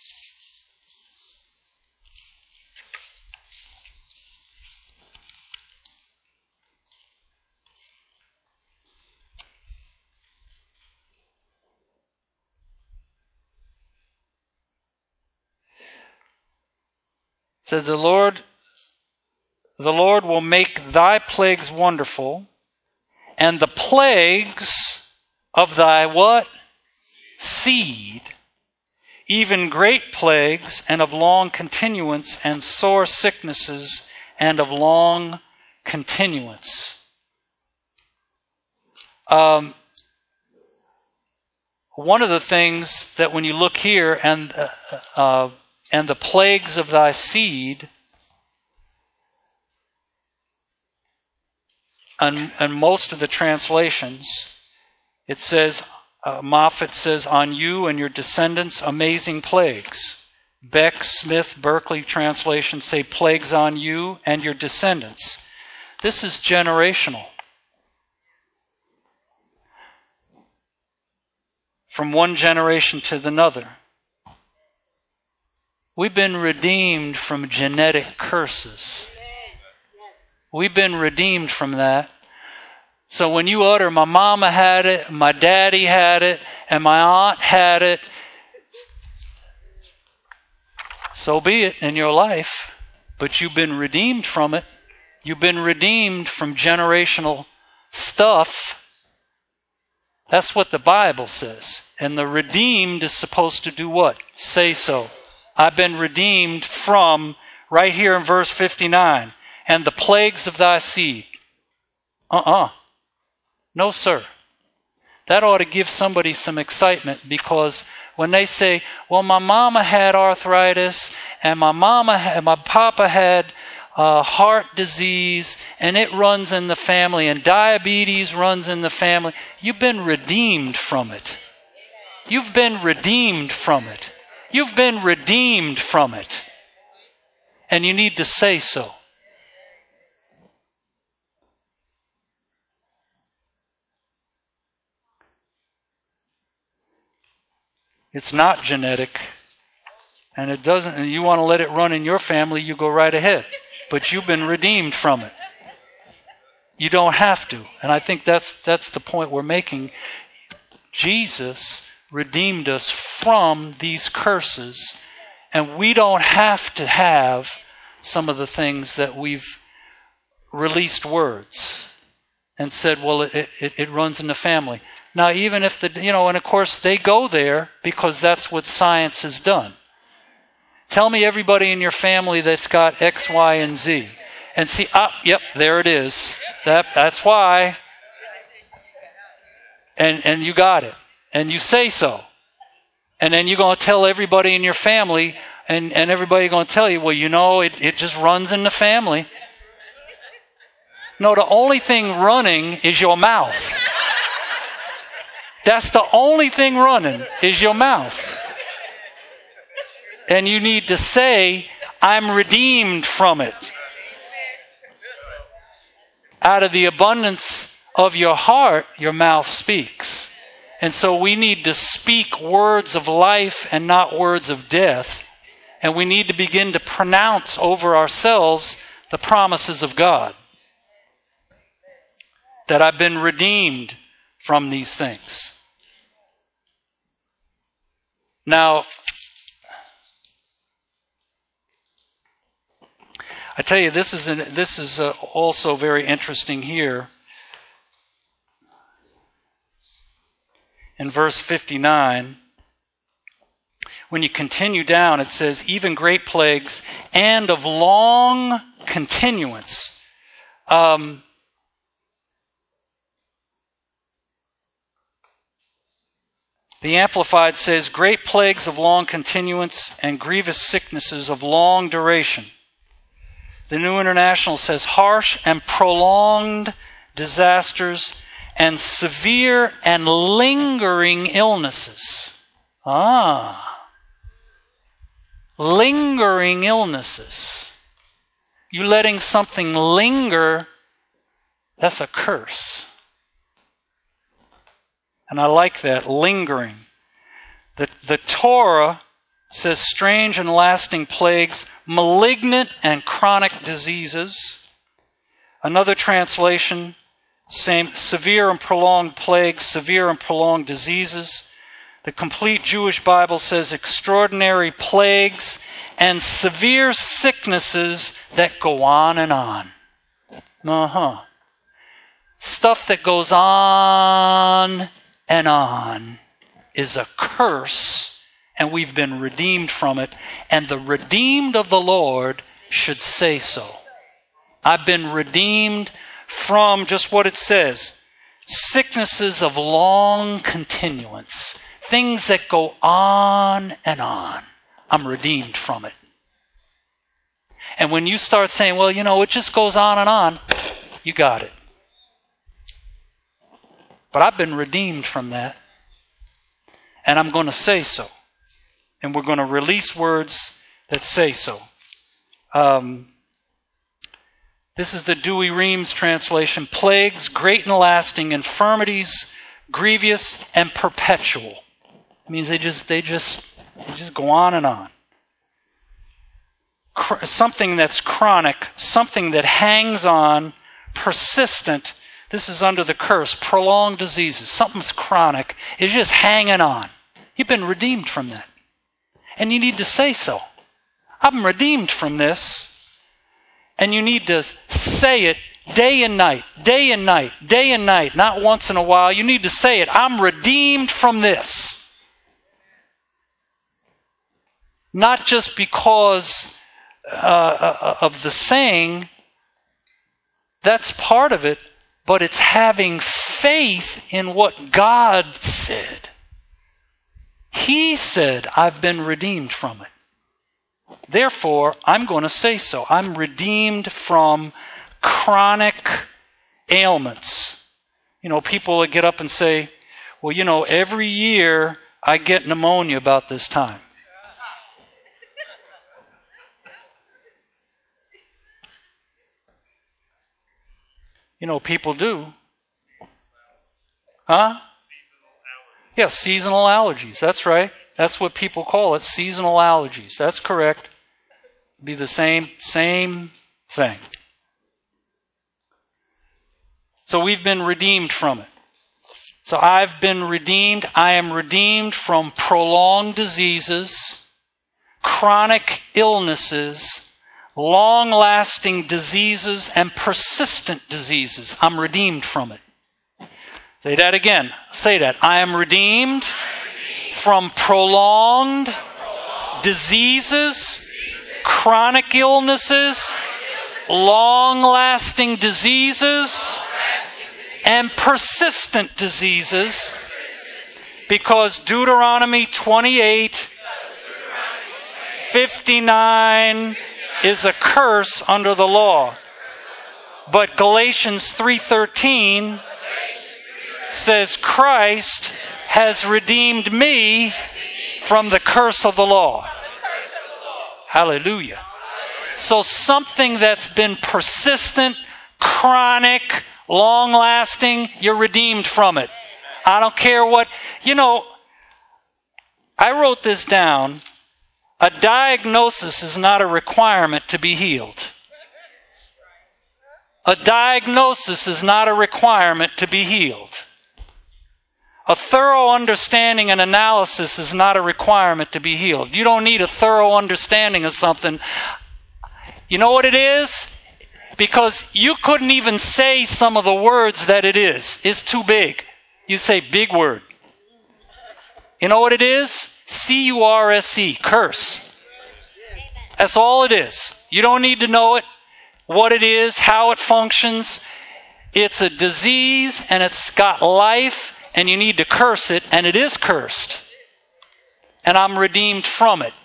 It says, the Lord will make thy plagues wonderful, and the plagues of thy what? Seed, even great plagues, and of long continuance, and sore sicknesses, and of long continuance. One of the things that when you look here, and the plagues of thy seed, and most of the translations, it says, Moffat says, on you and your descendants, amazing plagues. Beck, Smith, Berkeley translations say plagues on you and your descendants. This is generational. From one generation to another. We've been redeemed from genetic curses. We've been redeemed from that. So when you utter, my mama had it, my daddy had it, and my aunt had it, so be it in your life. But you've been redeemed from it. You've been redeemed from generational stuff. That's what the Bible says. And the redeemed is supposed to do what? Say so. I've been redeemed from, right here in verse 59, and the plagues of thy seed. No, sir. That ought to give somebody some excitement, because when they say, well, my mama had arthritis, and my papa had heart disease, and it runs in the family, and diabetes runs in the family. You've been redeemed from it. You've been redeemed from it. You've been redeemed from it. And you need to say so. It's not genetic. And it doesn't, and you want to let it run in your family, you go right ahead. But you've been redeemed from it. You don't have to. And I think that's the point we're making. Jesus redeemed us from these curses, and we don't have to have some of the things that we've released words and said, well, it runs in the family. Now, even if and of course they go there because that's what science has done. Tell me everybody in your family that's got X, Y, and Z. And see, yep, there it is. That's why. And you got it. And you say so. And then you're going to tell everybody in your family, and everybody going to tell you, well, it just runs in the family. No, the only thing running is your mouth. That's the only thing running is your mouth. And you need to say, I'm redeemed from it. Out of the abundance of your heart, your mouth speaks. And so we need to speak words of life and not words of death. And we need to begin to pronounce over ourselves the promises of God. That I've been redeemed from these things. Now, I tell you, this is also very interesting here. In verse 59, when you continue down, it says, even great plagues and of long continuance. The Amplified says, great plagues of long continuance and grievous sicknesses of long duration. The New International says, harsh and prolonged disasters and severe and lingering illnesses. Lingering illnesses. You letting something linger, that's a curse. And I like that, lingering. The Torah says strange and lasting plagues, malignant and chronic diseases. Another translation, same, severe and prolonged plagues, severe and prolonged diseases. The Complete Jewish Bible says extraordinary plagues and severe sicknesses that go on and on. Stuff that goes on and on is a curse, and we've been redeemed from it. And the redeemed of the Lord should say so. I've been redeemed from just what it says. Sicknesses of long continuance. Things that go on and on. I'm redeemed from it. And when you start saying, well, it just goes on and on, you got it. But I've been redeemed from that. And I'm going to say so. And we're going to release words that say so. This is the Dewey Reams translation. Plagues, great and lasting, infirmities, grievous and perpetual. It means they just go on and on. Something that's chronic, something that hangs on, persistent. This is under the curse. Prolonged diseases. Something's chronic. It's just hanging on. You've been redeemed from that. And you need to say so. I'm redeemed from this. And you need to say it day and night, day and night, day and night, not once in a while. You need to say it. I'm redeemed from this. Not just because of the saying, that's part of it, but it's having faith in what God said. He said, I've been redeemed from it. Therefore, I'm going to say so. I'm redeemed from chronic ailments. People that get up and say, well, every year I get pneumonia about this time. You know, people do. Huh? Yeah, seasonal allergies. That's right. That's what people call it, seasonal allergies. That's correct. Be the same thing. So we've been redeemed from it. So I've been redeemed. I am redeemed from prolonged diseases, chronic illnesses, long-lasting diseases, and persistent diseases. I'm redeemed from it. Say that again. Say that. I am redeemed from prolonged diseases, chronic illnesses, long-lasting diseases, and persistent diseases, because Deuteronomy 28:59 is a curse under the law. But Galatians 3:13 says Christ has redeemed me from the curse of the law. Hallelujah. So something that's been persistent, chronic, long-lasting, you're redeemed from it. I don't care what. You know, I wrote this down. A diagnosis is not a requirement to be healed. A diagnosis is not a requirement to be healed. A thorough understanding and analysis is not a requirement to be healed. You don't need a thorough understanding of something. You know what it is? Because you couldn't even say some of the words that it is. It's too big. You say big word. You know what it is? C-U-R-S-E, curse. That's all it is. You don't need to know it, what it is, how it functions. It's a disease and it's got life and you need to curse it, and it is cursed. And I'm redeemed from it.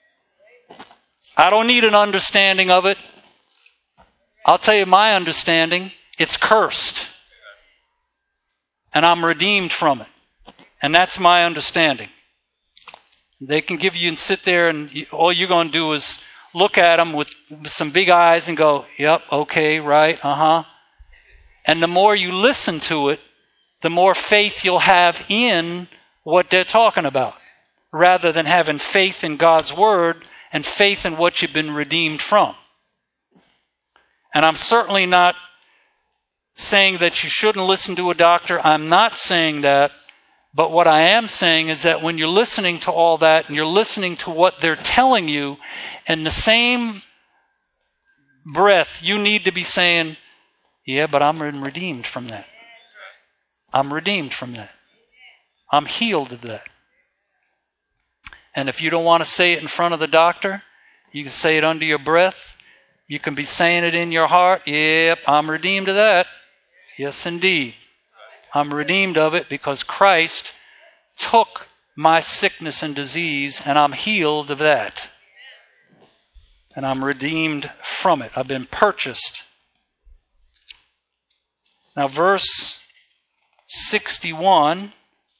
I don't need an understanding of it. I'll tell you my understanding. It's cursed. And I'm redeemed from it. And that's my understanding. They can give you and sit there and all you're going to do is look at them with some big eyes and go, yep, okay, right, And the more you listen to it, the more faith you'll have in what they're talking about, rather than having faith in God's word and faith in what you've been redeemed from. And I'm certainly not saying that you shouldn't listen to a doctor. I'm not saying that. But what I am saying is that when you're listening to all that and you're listening to what they're telling you, in the same breath, you need to be saying, yeah, but I'm redeemed from that. I'm redeemed from that. I'm healed of that. And if you don't want to say it in front of the doctor, you can say it under your breath. You can be saying it in your heart. Yep, I'm redeemed of that. Yes, indeed. I'm redeemed of it because Christ took my sickness and disease and I'm healed of that. And I'm redeemed from it. I've been purchased. Now verse 61.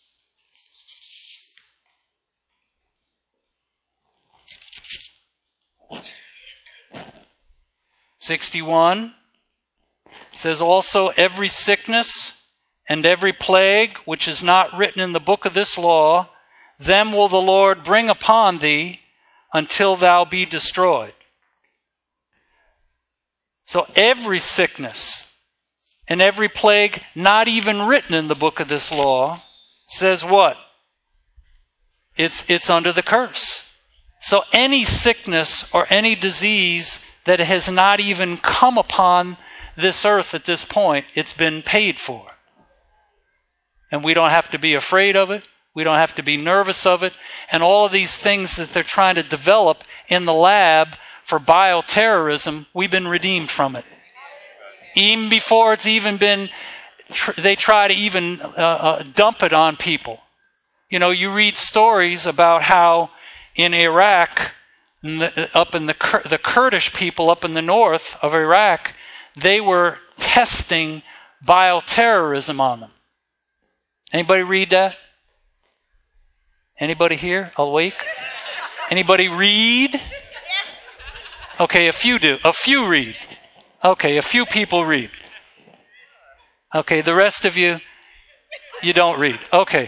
Says also every sickness and every plague which is not written in the book of this law, them will the Lord bring upon thee until thou be destroyed. So every sickness and every plague not even written in the book of this law says what? It's under the curse. So any sickness or any disease that has not even come upon this earth at this point, it's been paid for. And we don't have to be afraid of it. We don't have to be nervous of it. And all of these things that they're trying to develop in the lab for bioterrorism, we've been redeemed from it. Even before it's even been, they try to even dump it on people. You know, you read stories about how in Iraq, up in the Kurdish people up in the north of Iraq, they were testing bioterrorism on them. Anybody read that? Anybody here awake? Anybody read? Okay, a few do. A few read. Okay, a few people read. Okay, the rest of you don't read. Okay.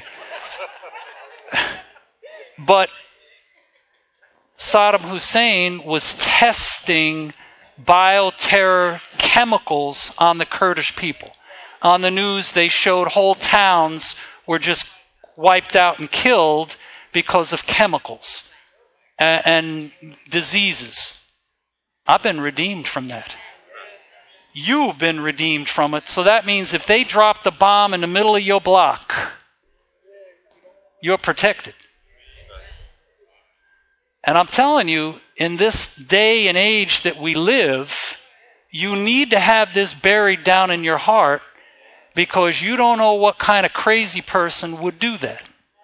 But Saddam Hussein was testing bioterror chemicals on the Kurdish people. On the news, they showed whole towns were just wiped out and killed because of chemicals and diseases. I've been redeemed from that. You've been redeemed from it. So that means if they drop the bomb in the middle of your block, you're protected. And I'm telling you, in this day and age that we live, you need to have this buried down in your heart, because you don't know what kind of crazy person would do that.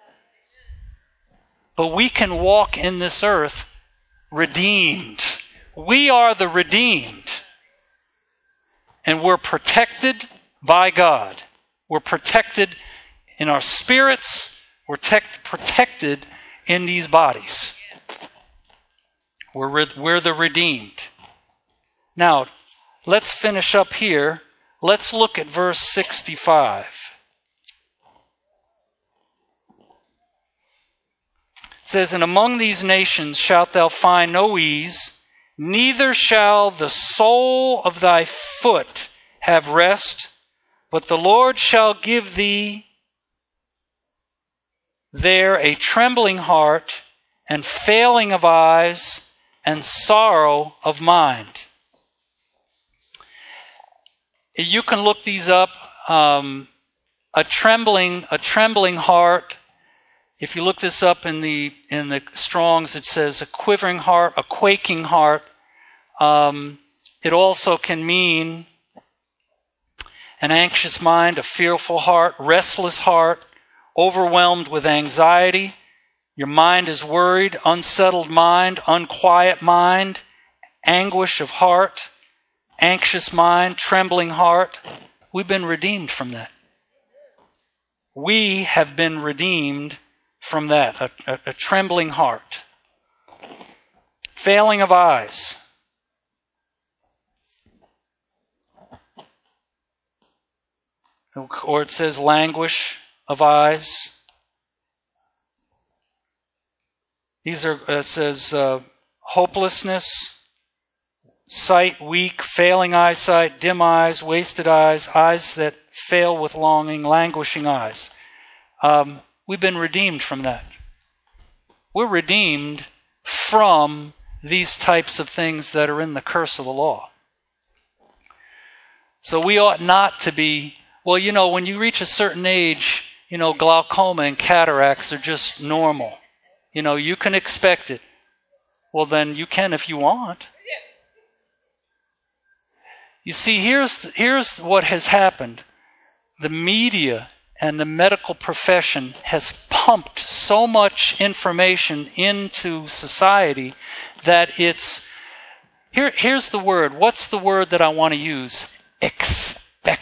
But we can walk in this earth redeemed. We are the redeemed. And we're protected by God. We're protected in our spirits. We're protected in these bodies. We're the redeemed. Now, let's finish up here. Let's look at verse 65. It says, "And among these nations shalt thou find no ease, neither shall the sole of thy foot have rest, but the Lord shall give thee there a trembling heart, and failing of eyes, and sorrow of mind." You can look these up. A trembling heart. If you look this up in the Strong's, it says a quivering heart, a quaking heart. It also can mean an anxious mind, a fearful heart, restless heart, overwhelmed with anxiety. Your mind is worried, unsettled mind, unquiet mind, anguish of heart, anxious mind, trembling heart. We've been redeemed from that. We have been redeemed from that, a trembling heart. Failing of eyes. Or it says languish of eyes. These are, it says hopelessness, sight weak, failing eyesight, dim eyes, wasted eyes, eyes that fail with longing, languishing eyes. We've been redeemed from that. We're redeemed from these types of things that are in the curse of the law. So we ought not to be, well, when you reach a certain age, glaucoma and cataracts are just normal. You can expect it. Well, then you can if you want. You see, here's what has happened. The media and the medical profession has pumped so much information into society that it's... Here's the word. What's the word that I want to use? Expected.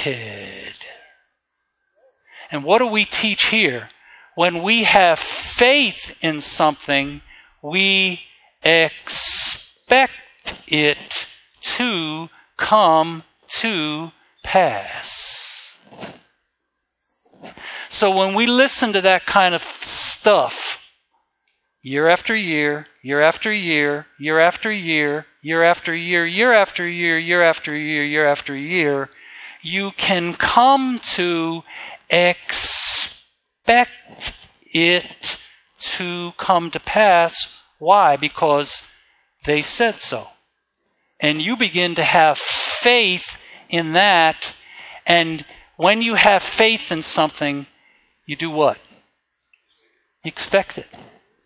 And what do we teach here? When we have faith in something, we expect it to come to pass. So when we listen to that kind of stuff, year after year, year after year, year after year, year after year, year after year, year after year, year after year, you can come to expect it to come to pass. Why? Because they said so. And you begin to have faith in that. And when you have faith in something, you do what? You expect it.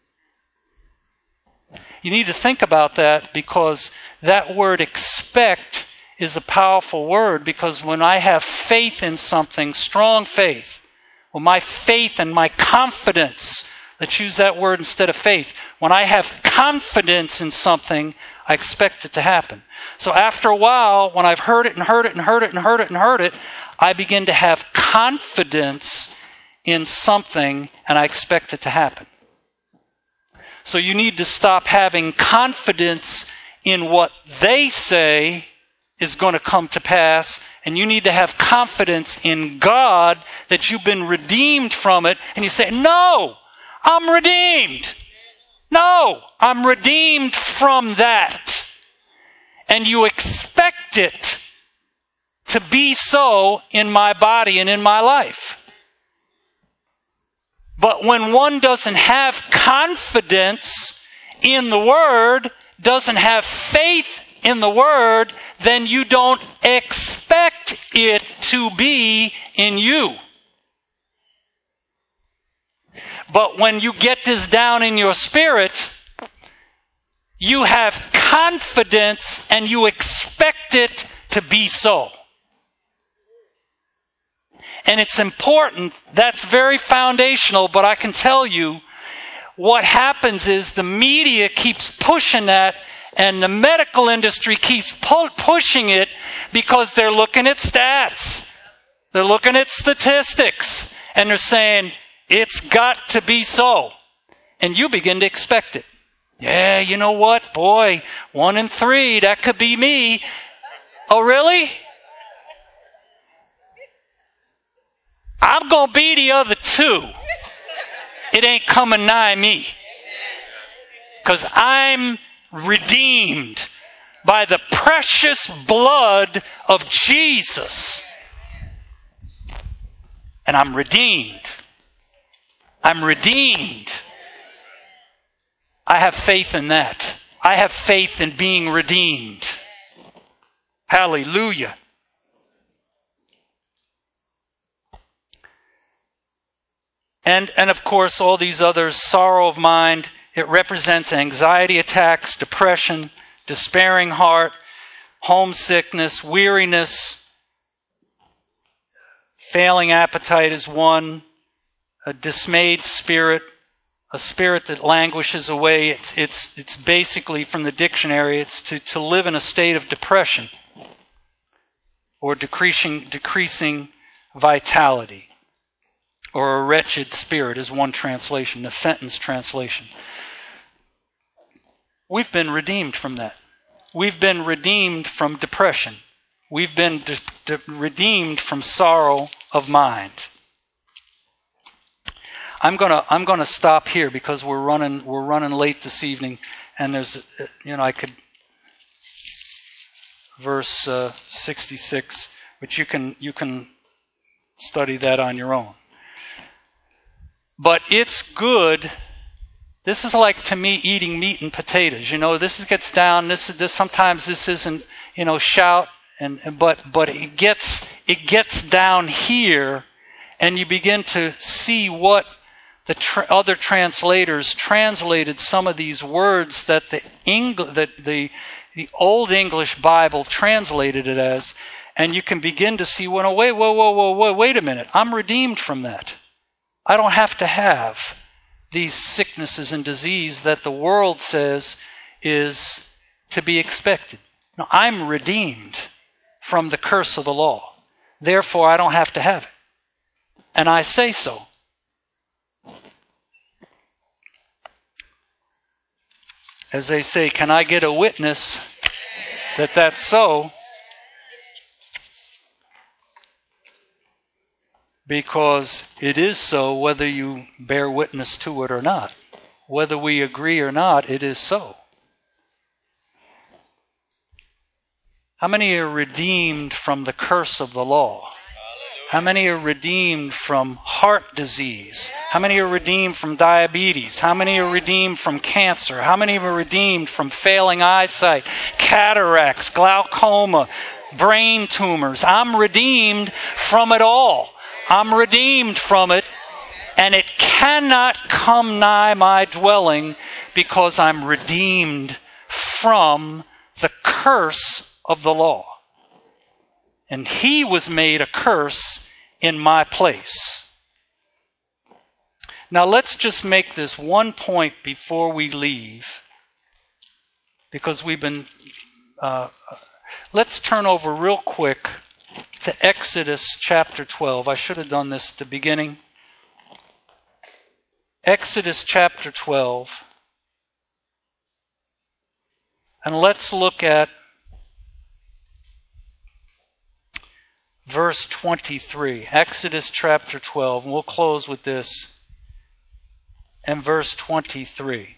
You need to think about that, because that word expect is a powerful word, because when I have faith in something, strong faith, well, my faith and my confidence, let's use that word instead of faith. When I have confidence in something, I expect it to happen. So after a while, when I've heard it and heard it and heard it and heard it and heard it, I begin to have confidence in something and I expect it to happen. So you need to stop having confidence in what they say is going to come to pass, and you need to have confidence in God that you've been redeemed from it, and you say, no, I'm redeemed. No, I'm redeemed from that. And you expect it to be so in my body and in my life. But when one doesn't have confidence in the Word, doesn't have faith in the Word, then you don't expect it to be in you. But when you get this down in your spirit, you have confidence and you expect it to be so. And it's important, that's very foundational, but I can tell you what happens is the media keeps pushing that and the medical industry keeps pushing it because they're looking at stats. They're looking at statistics and they're saying, it's got to be so. And you begin to expect it. Yeah, you know what? Boy, 1 in 3, that could be me. Oh, really? I'm going to be the other 2. It ain't coming nigh me. Because I'm redeemed by the precious blood of Jesus. And I'm redeemed. I'm redeemed. I have faith in that. I have faith in being redeemed. Hallelujah. And of course, all these others, sorrow of mind, it represents anxiety attacks, depression, despairing heart, homesickness, weariness, failing appetite is one, a dismayed spirit, a spirit that languishes away. It's basically, from the dictionary, it's to live in a state of depression or decreasing vitality. Or a wretched spirit is one translation, the Fenton's translation. We've been redeemed from that. We've been redeemed from depression. We've been redeemed from sorrow of mind. I'm gonna stop here because we're running late this evening, and there's I could verse 66, but you can study that on your own. But it's good. This is like, to me, eating meat and potatoes. This gets down. This sometimes this isn't, shout, but it gets down here, and you begin to see what the other translators translated some of these words that the Old English Bible translated it as, and you can begin to see, wait a minute, I'm redeemed from that. I don't have to have these sicknesses and disease that the world says is to be expected. No, I'm redeemed from the curse of the law. Therefore, I don't have to have it. And I say so. As they say, can I get a witness that that's so? Because it is so whether you bear witness to it or not. Whether we agree or not, it is so. How many are redeemed from the curse of the law? How many are redeemed from heart disease? How many are redeemed from diabetes? How many are redeemed from cancer? How many are redeemed from failing eyesight, cataracts, glaucoma, brain tumors? I'm redeemed from it all. I'm redeemed from it, and it cannot come nigh my dwelling because I'm redeemed from the curse of the law. And he was made a curse in my place. Now let's just make this one point before we leave, because we've been... let's turn over real quick to Exodus chapter 12. I should have done this at the beginning. Exodus chapter 12. And let's look at verse 23. Exodus chapter 12. And we'll close with this. And verse 23.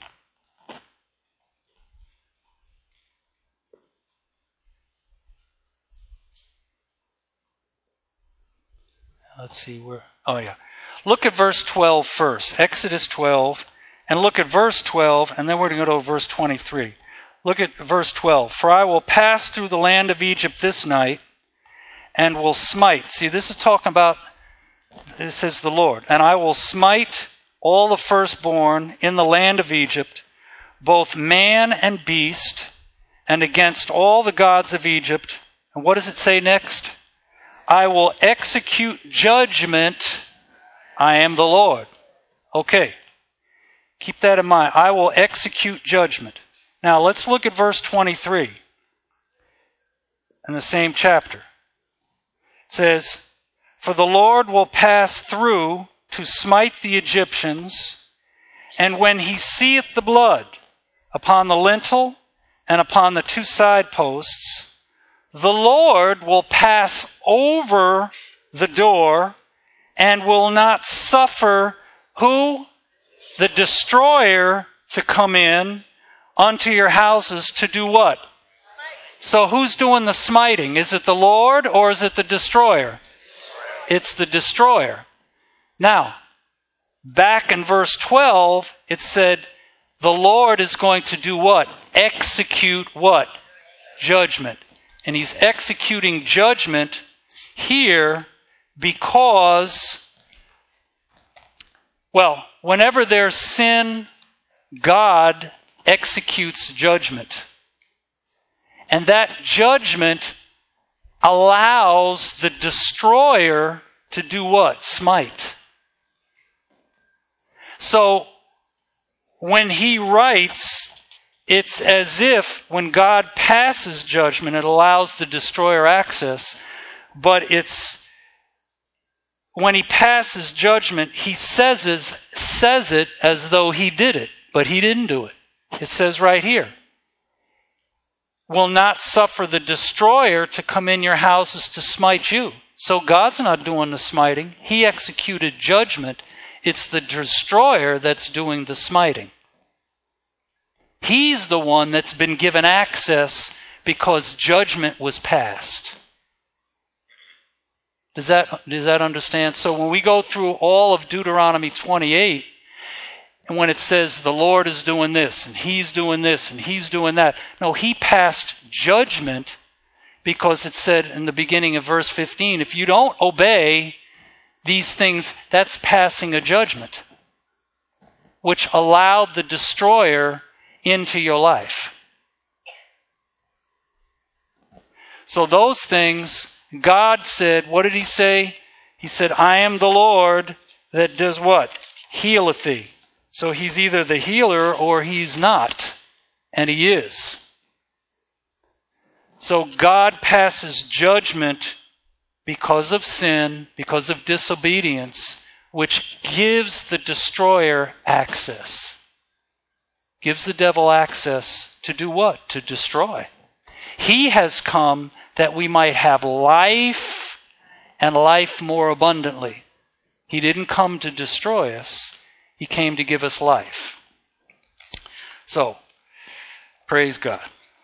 Let's see where. Oh, yeah. Look at verse 12 first. Exodus 12. And look at verse 12. And then we're going to go to verse 23. Look at verse 12. For I will pass through the land of Egypt this night and will smite. See, this is talking about, this says the Lord. And I will smite all the firstborn in the land of Egypt, both man and beast, and against all the gods of Egypt. And what does it say next? I will execute judgment. I am the Lord. Okay. Keep that in mind. I will execute judgment. Now let's look at verse 23 in the same chapter. It says, for the Lord will pass through to smite the Egyptians, and when he seeth the blood upon the lintel and upon the two side posts, the Lord will pass over the door and will not suffer who? The destroyer to come in unto your houses to do what? So who's doing the smiting? Is it the Lord or is it the destroyer? It's the destroyer. Now, back in verse 12, it said the Lord is going to do what? Execute what? Judgment. And he's executing judgment here because, well, whenever there's sin, God executes judgment. And that judgment allows the destroyer to do what? Smite. So, when he writes, it's as if when God passes judgment, it allows the destroyer access, but it's when he passes judgment, he says it as though he did it, but he didn't do it. It says right here, will not suffer the destroyer to come in your houses to smite you. So God's not doing the smiting. He executed judgment. It's the destroyer that's doing the smiting. He's the one that's been given access because judgment was passed. Does that understand? So when we go through all of Deuteronomy 28, and when it says the Lord is doing this, and he's doing this, and he's doing that, no, he passed judgment because it said in the beginning of verse 15, if you don't obey these things, that's passing a judgment, which allowed the destroyer into your life. So those things, God said, what did he say? He said, I am the Lord that does what? Healeth thee. So he's either the healer or he's not. And he is. So God passes judgment because of sin, because of disobedience, which gives the destroyer access. Gives the devil access to do what? To destroy. He has come that we might have life and life more abundantly. He didn't come to destroy us. He came to give us life. So, praise God.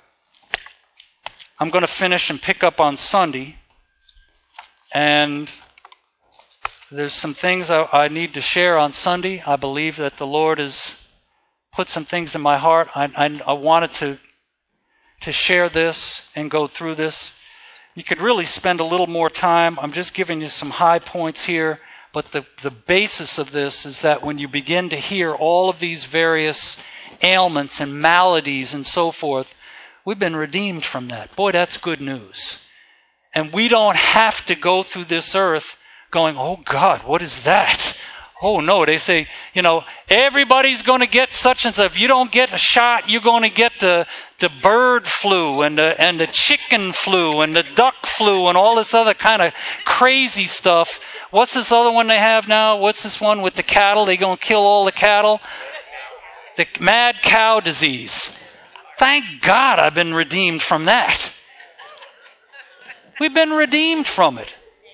I'm going to finish and pick up on Sunday. And there's some things I need to share on Sunday. I believe that the Lord has put some things in my heart. I wanted to share this and go through this. You could really spend a little more time. I'm just giving you some high points here. But the basis of this is that when you begin to hear all of these various ailments and maladies and so forth, we've been redeemed from that. Boy, that's good news. And we don't have to go through this earth going, oh God, what is that? Oh no, they say, everybody's going to get such and such. If you don't get a shot, you're going to get the bird flu and the chicken flu and the duck flu and all this other kind of crazy stuff. What's this other one they have now? What's this one with the cattle? They're going to kill all the cattle? The mad cow disease. Thank God I've been redeemed from that. We've been redeemed from it.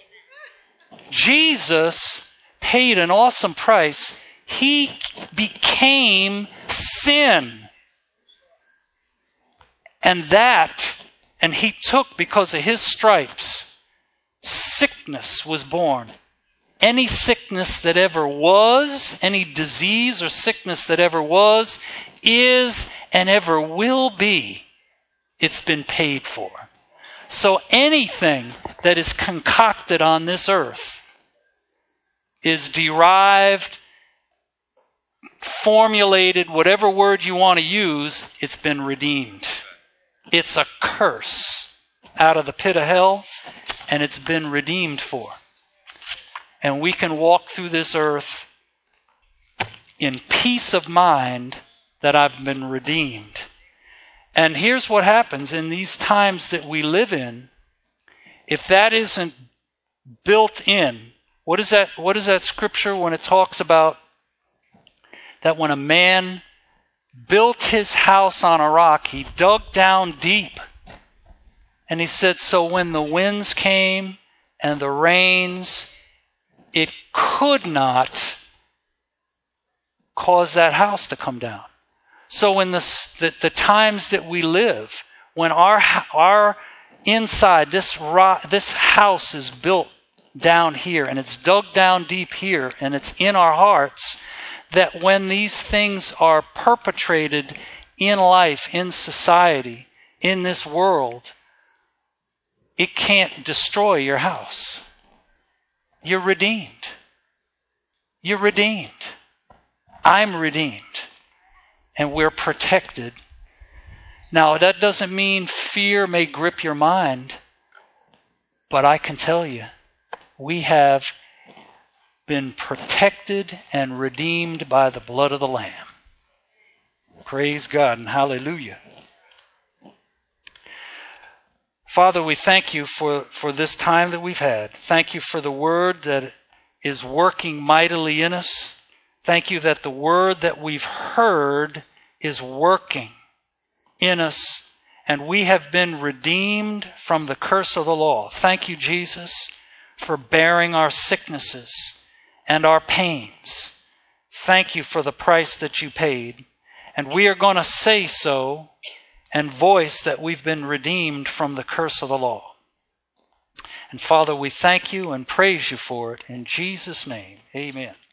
Jesus paid an awesome price. He became sin. And he took, because of his stripes, sickness was born. Any sickness that ever was, any disease or sickness that ever was, is, and ever will be, it's been paid for. So anything that is concocted on this earth is derived, formulated, whatever word you want to use, it's been redeemed. It's a curse out of the pit of hell, and it's been redeemed for. And we can walk through this earth in peace of mind that I've been redeemed. And here's what happens in these times that we live in. If that isn't built in, what is that scripture when it talks about that when a man built his house on a rock, he dug down deep. And he said, so when the winds came and the rains, it could not cause that house to come down. So in the times that we live, when our inside, this house is built down here, and it's dug down deep here, and it's in our hearts, that when these things are perpetrated in life, in society, in this world, it can't destroy your house. You're redeemed. You're redeemed. I'm redeemed. And we're protected. Now, that doesn't mean fear may grip your mind, but I can tell you, we have been protected and redeemed by the blood of the Lamb. Praise God and hallelujah. Father, we thank you for this time that we've had. Thank you for the word that is working mightily in us. Thank you that the word that we've heard is working in us, and we have been redeemed from the curse of the law. Thank you, Jesus, for bearing our sicknesses and our pains. Thank you for the price that you paid. And we are going to say so and voice that we've been redeemed from the curse of the law. And Father, we thank you and praise you for it. In Jesus' name, amen.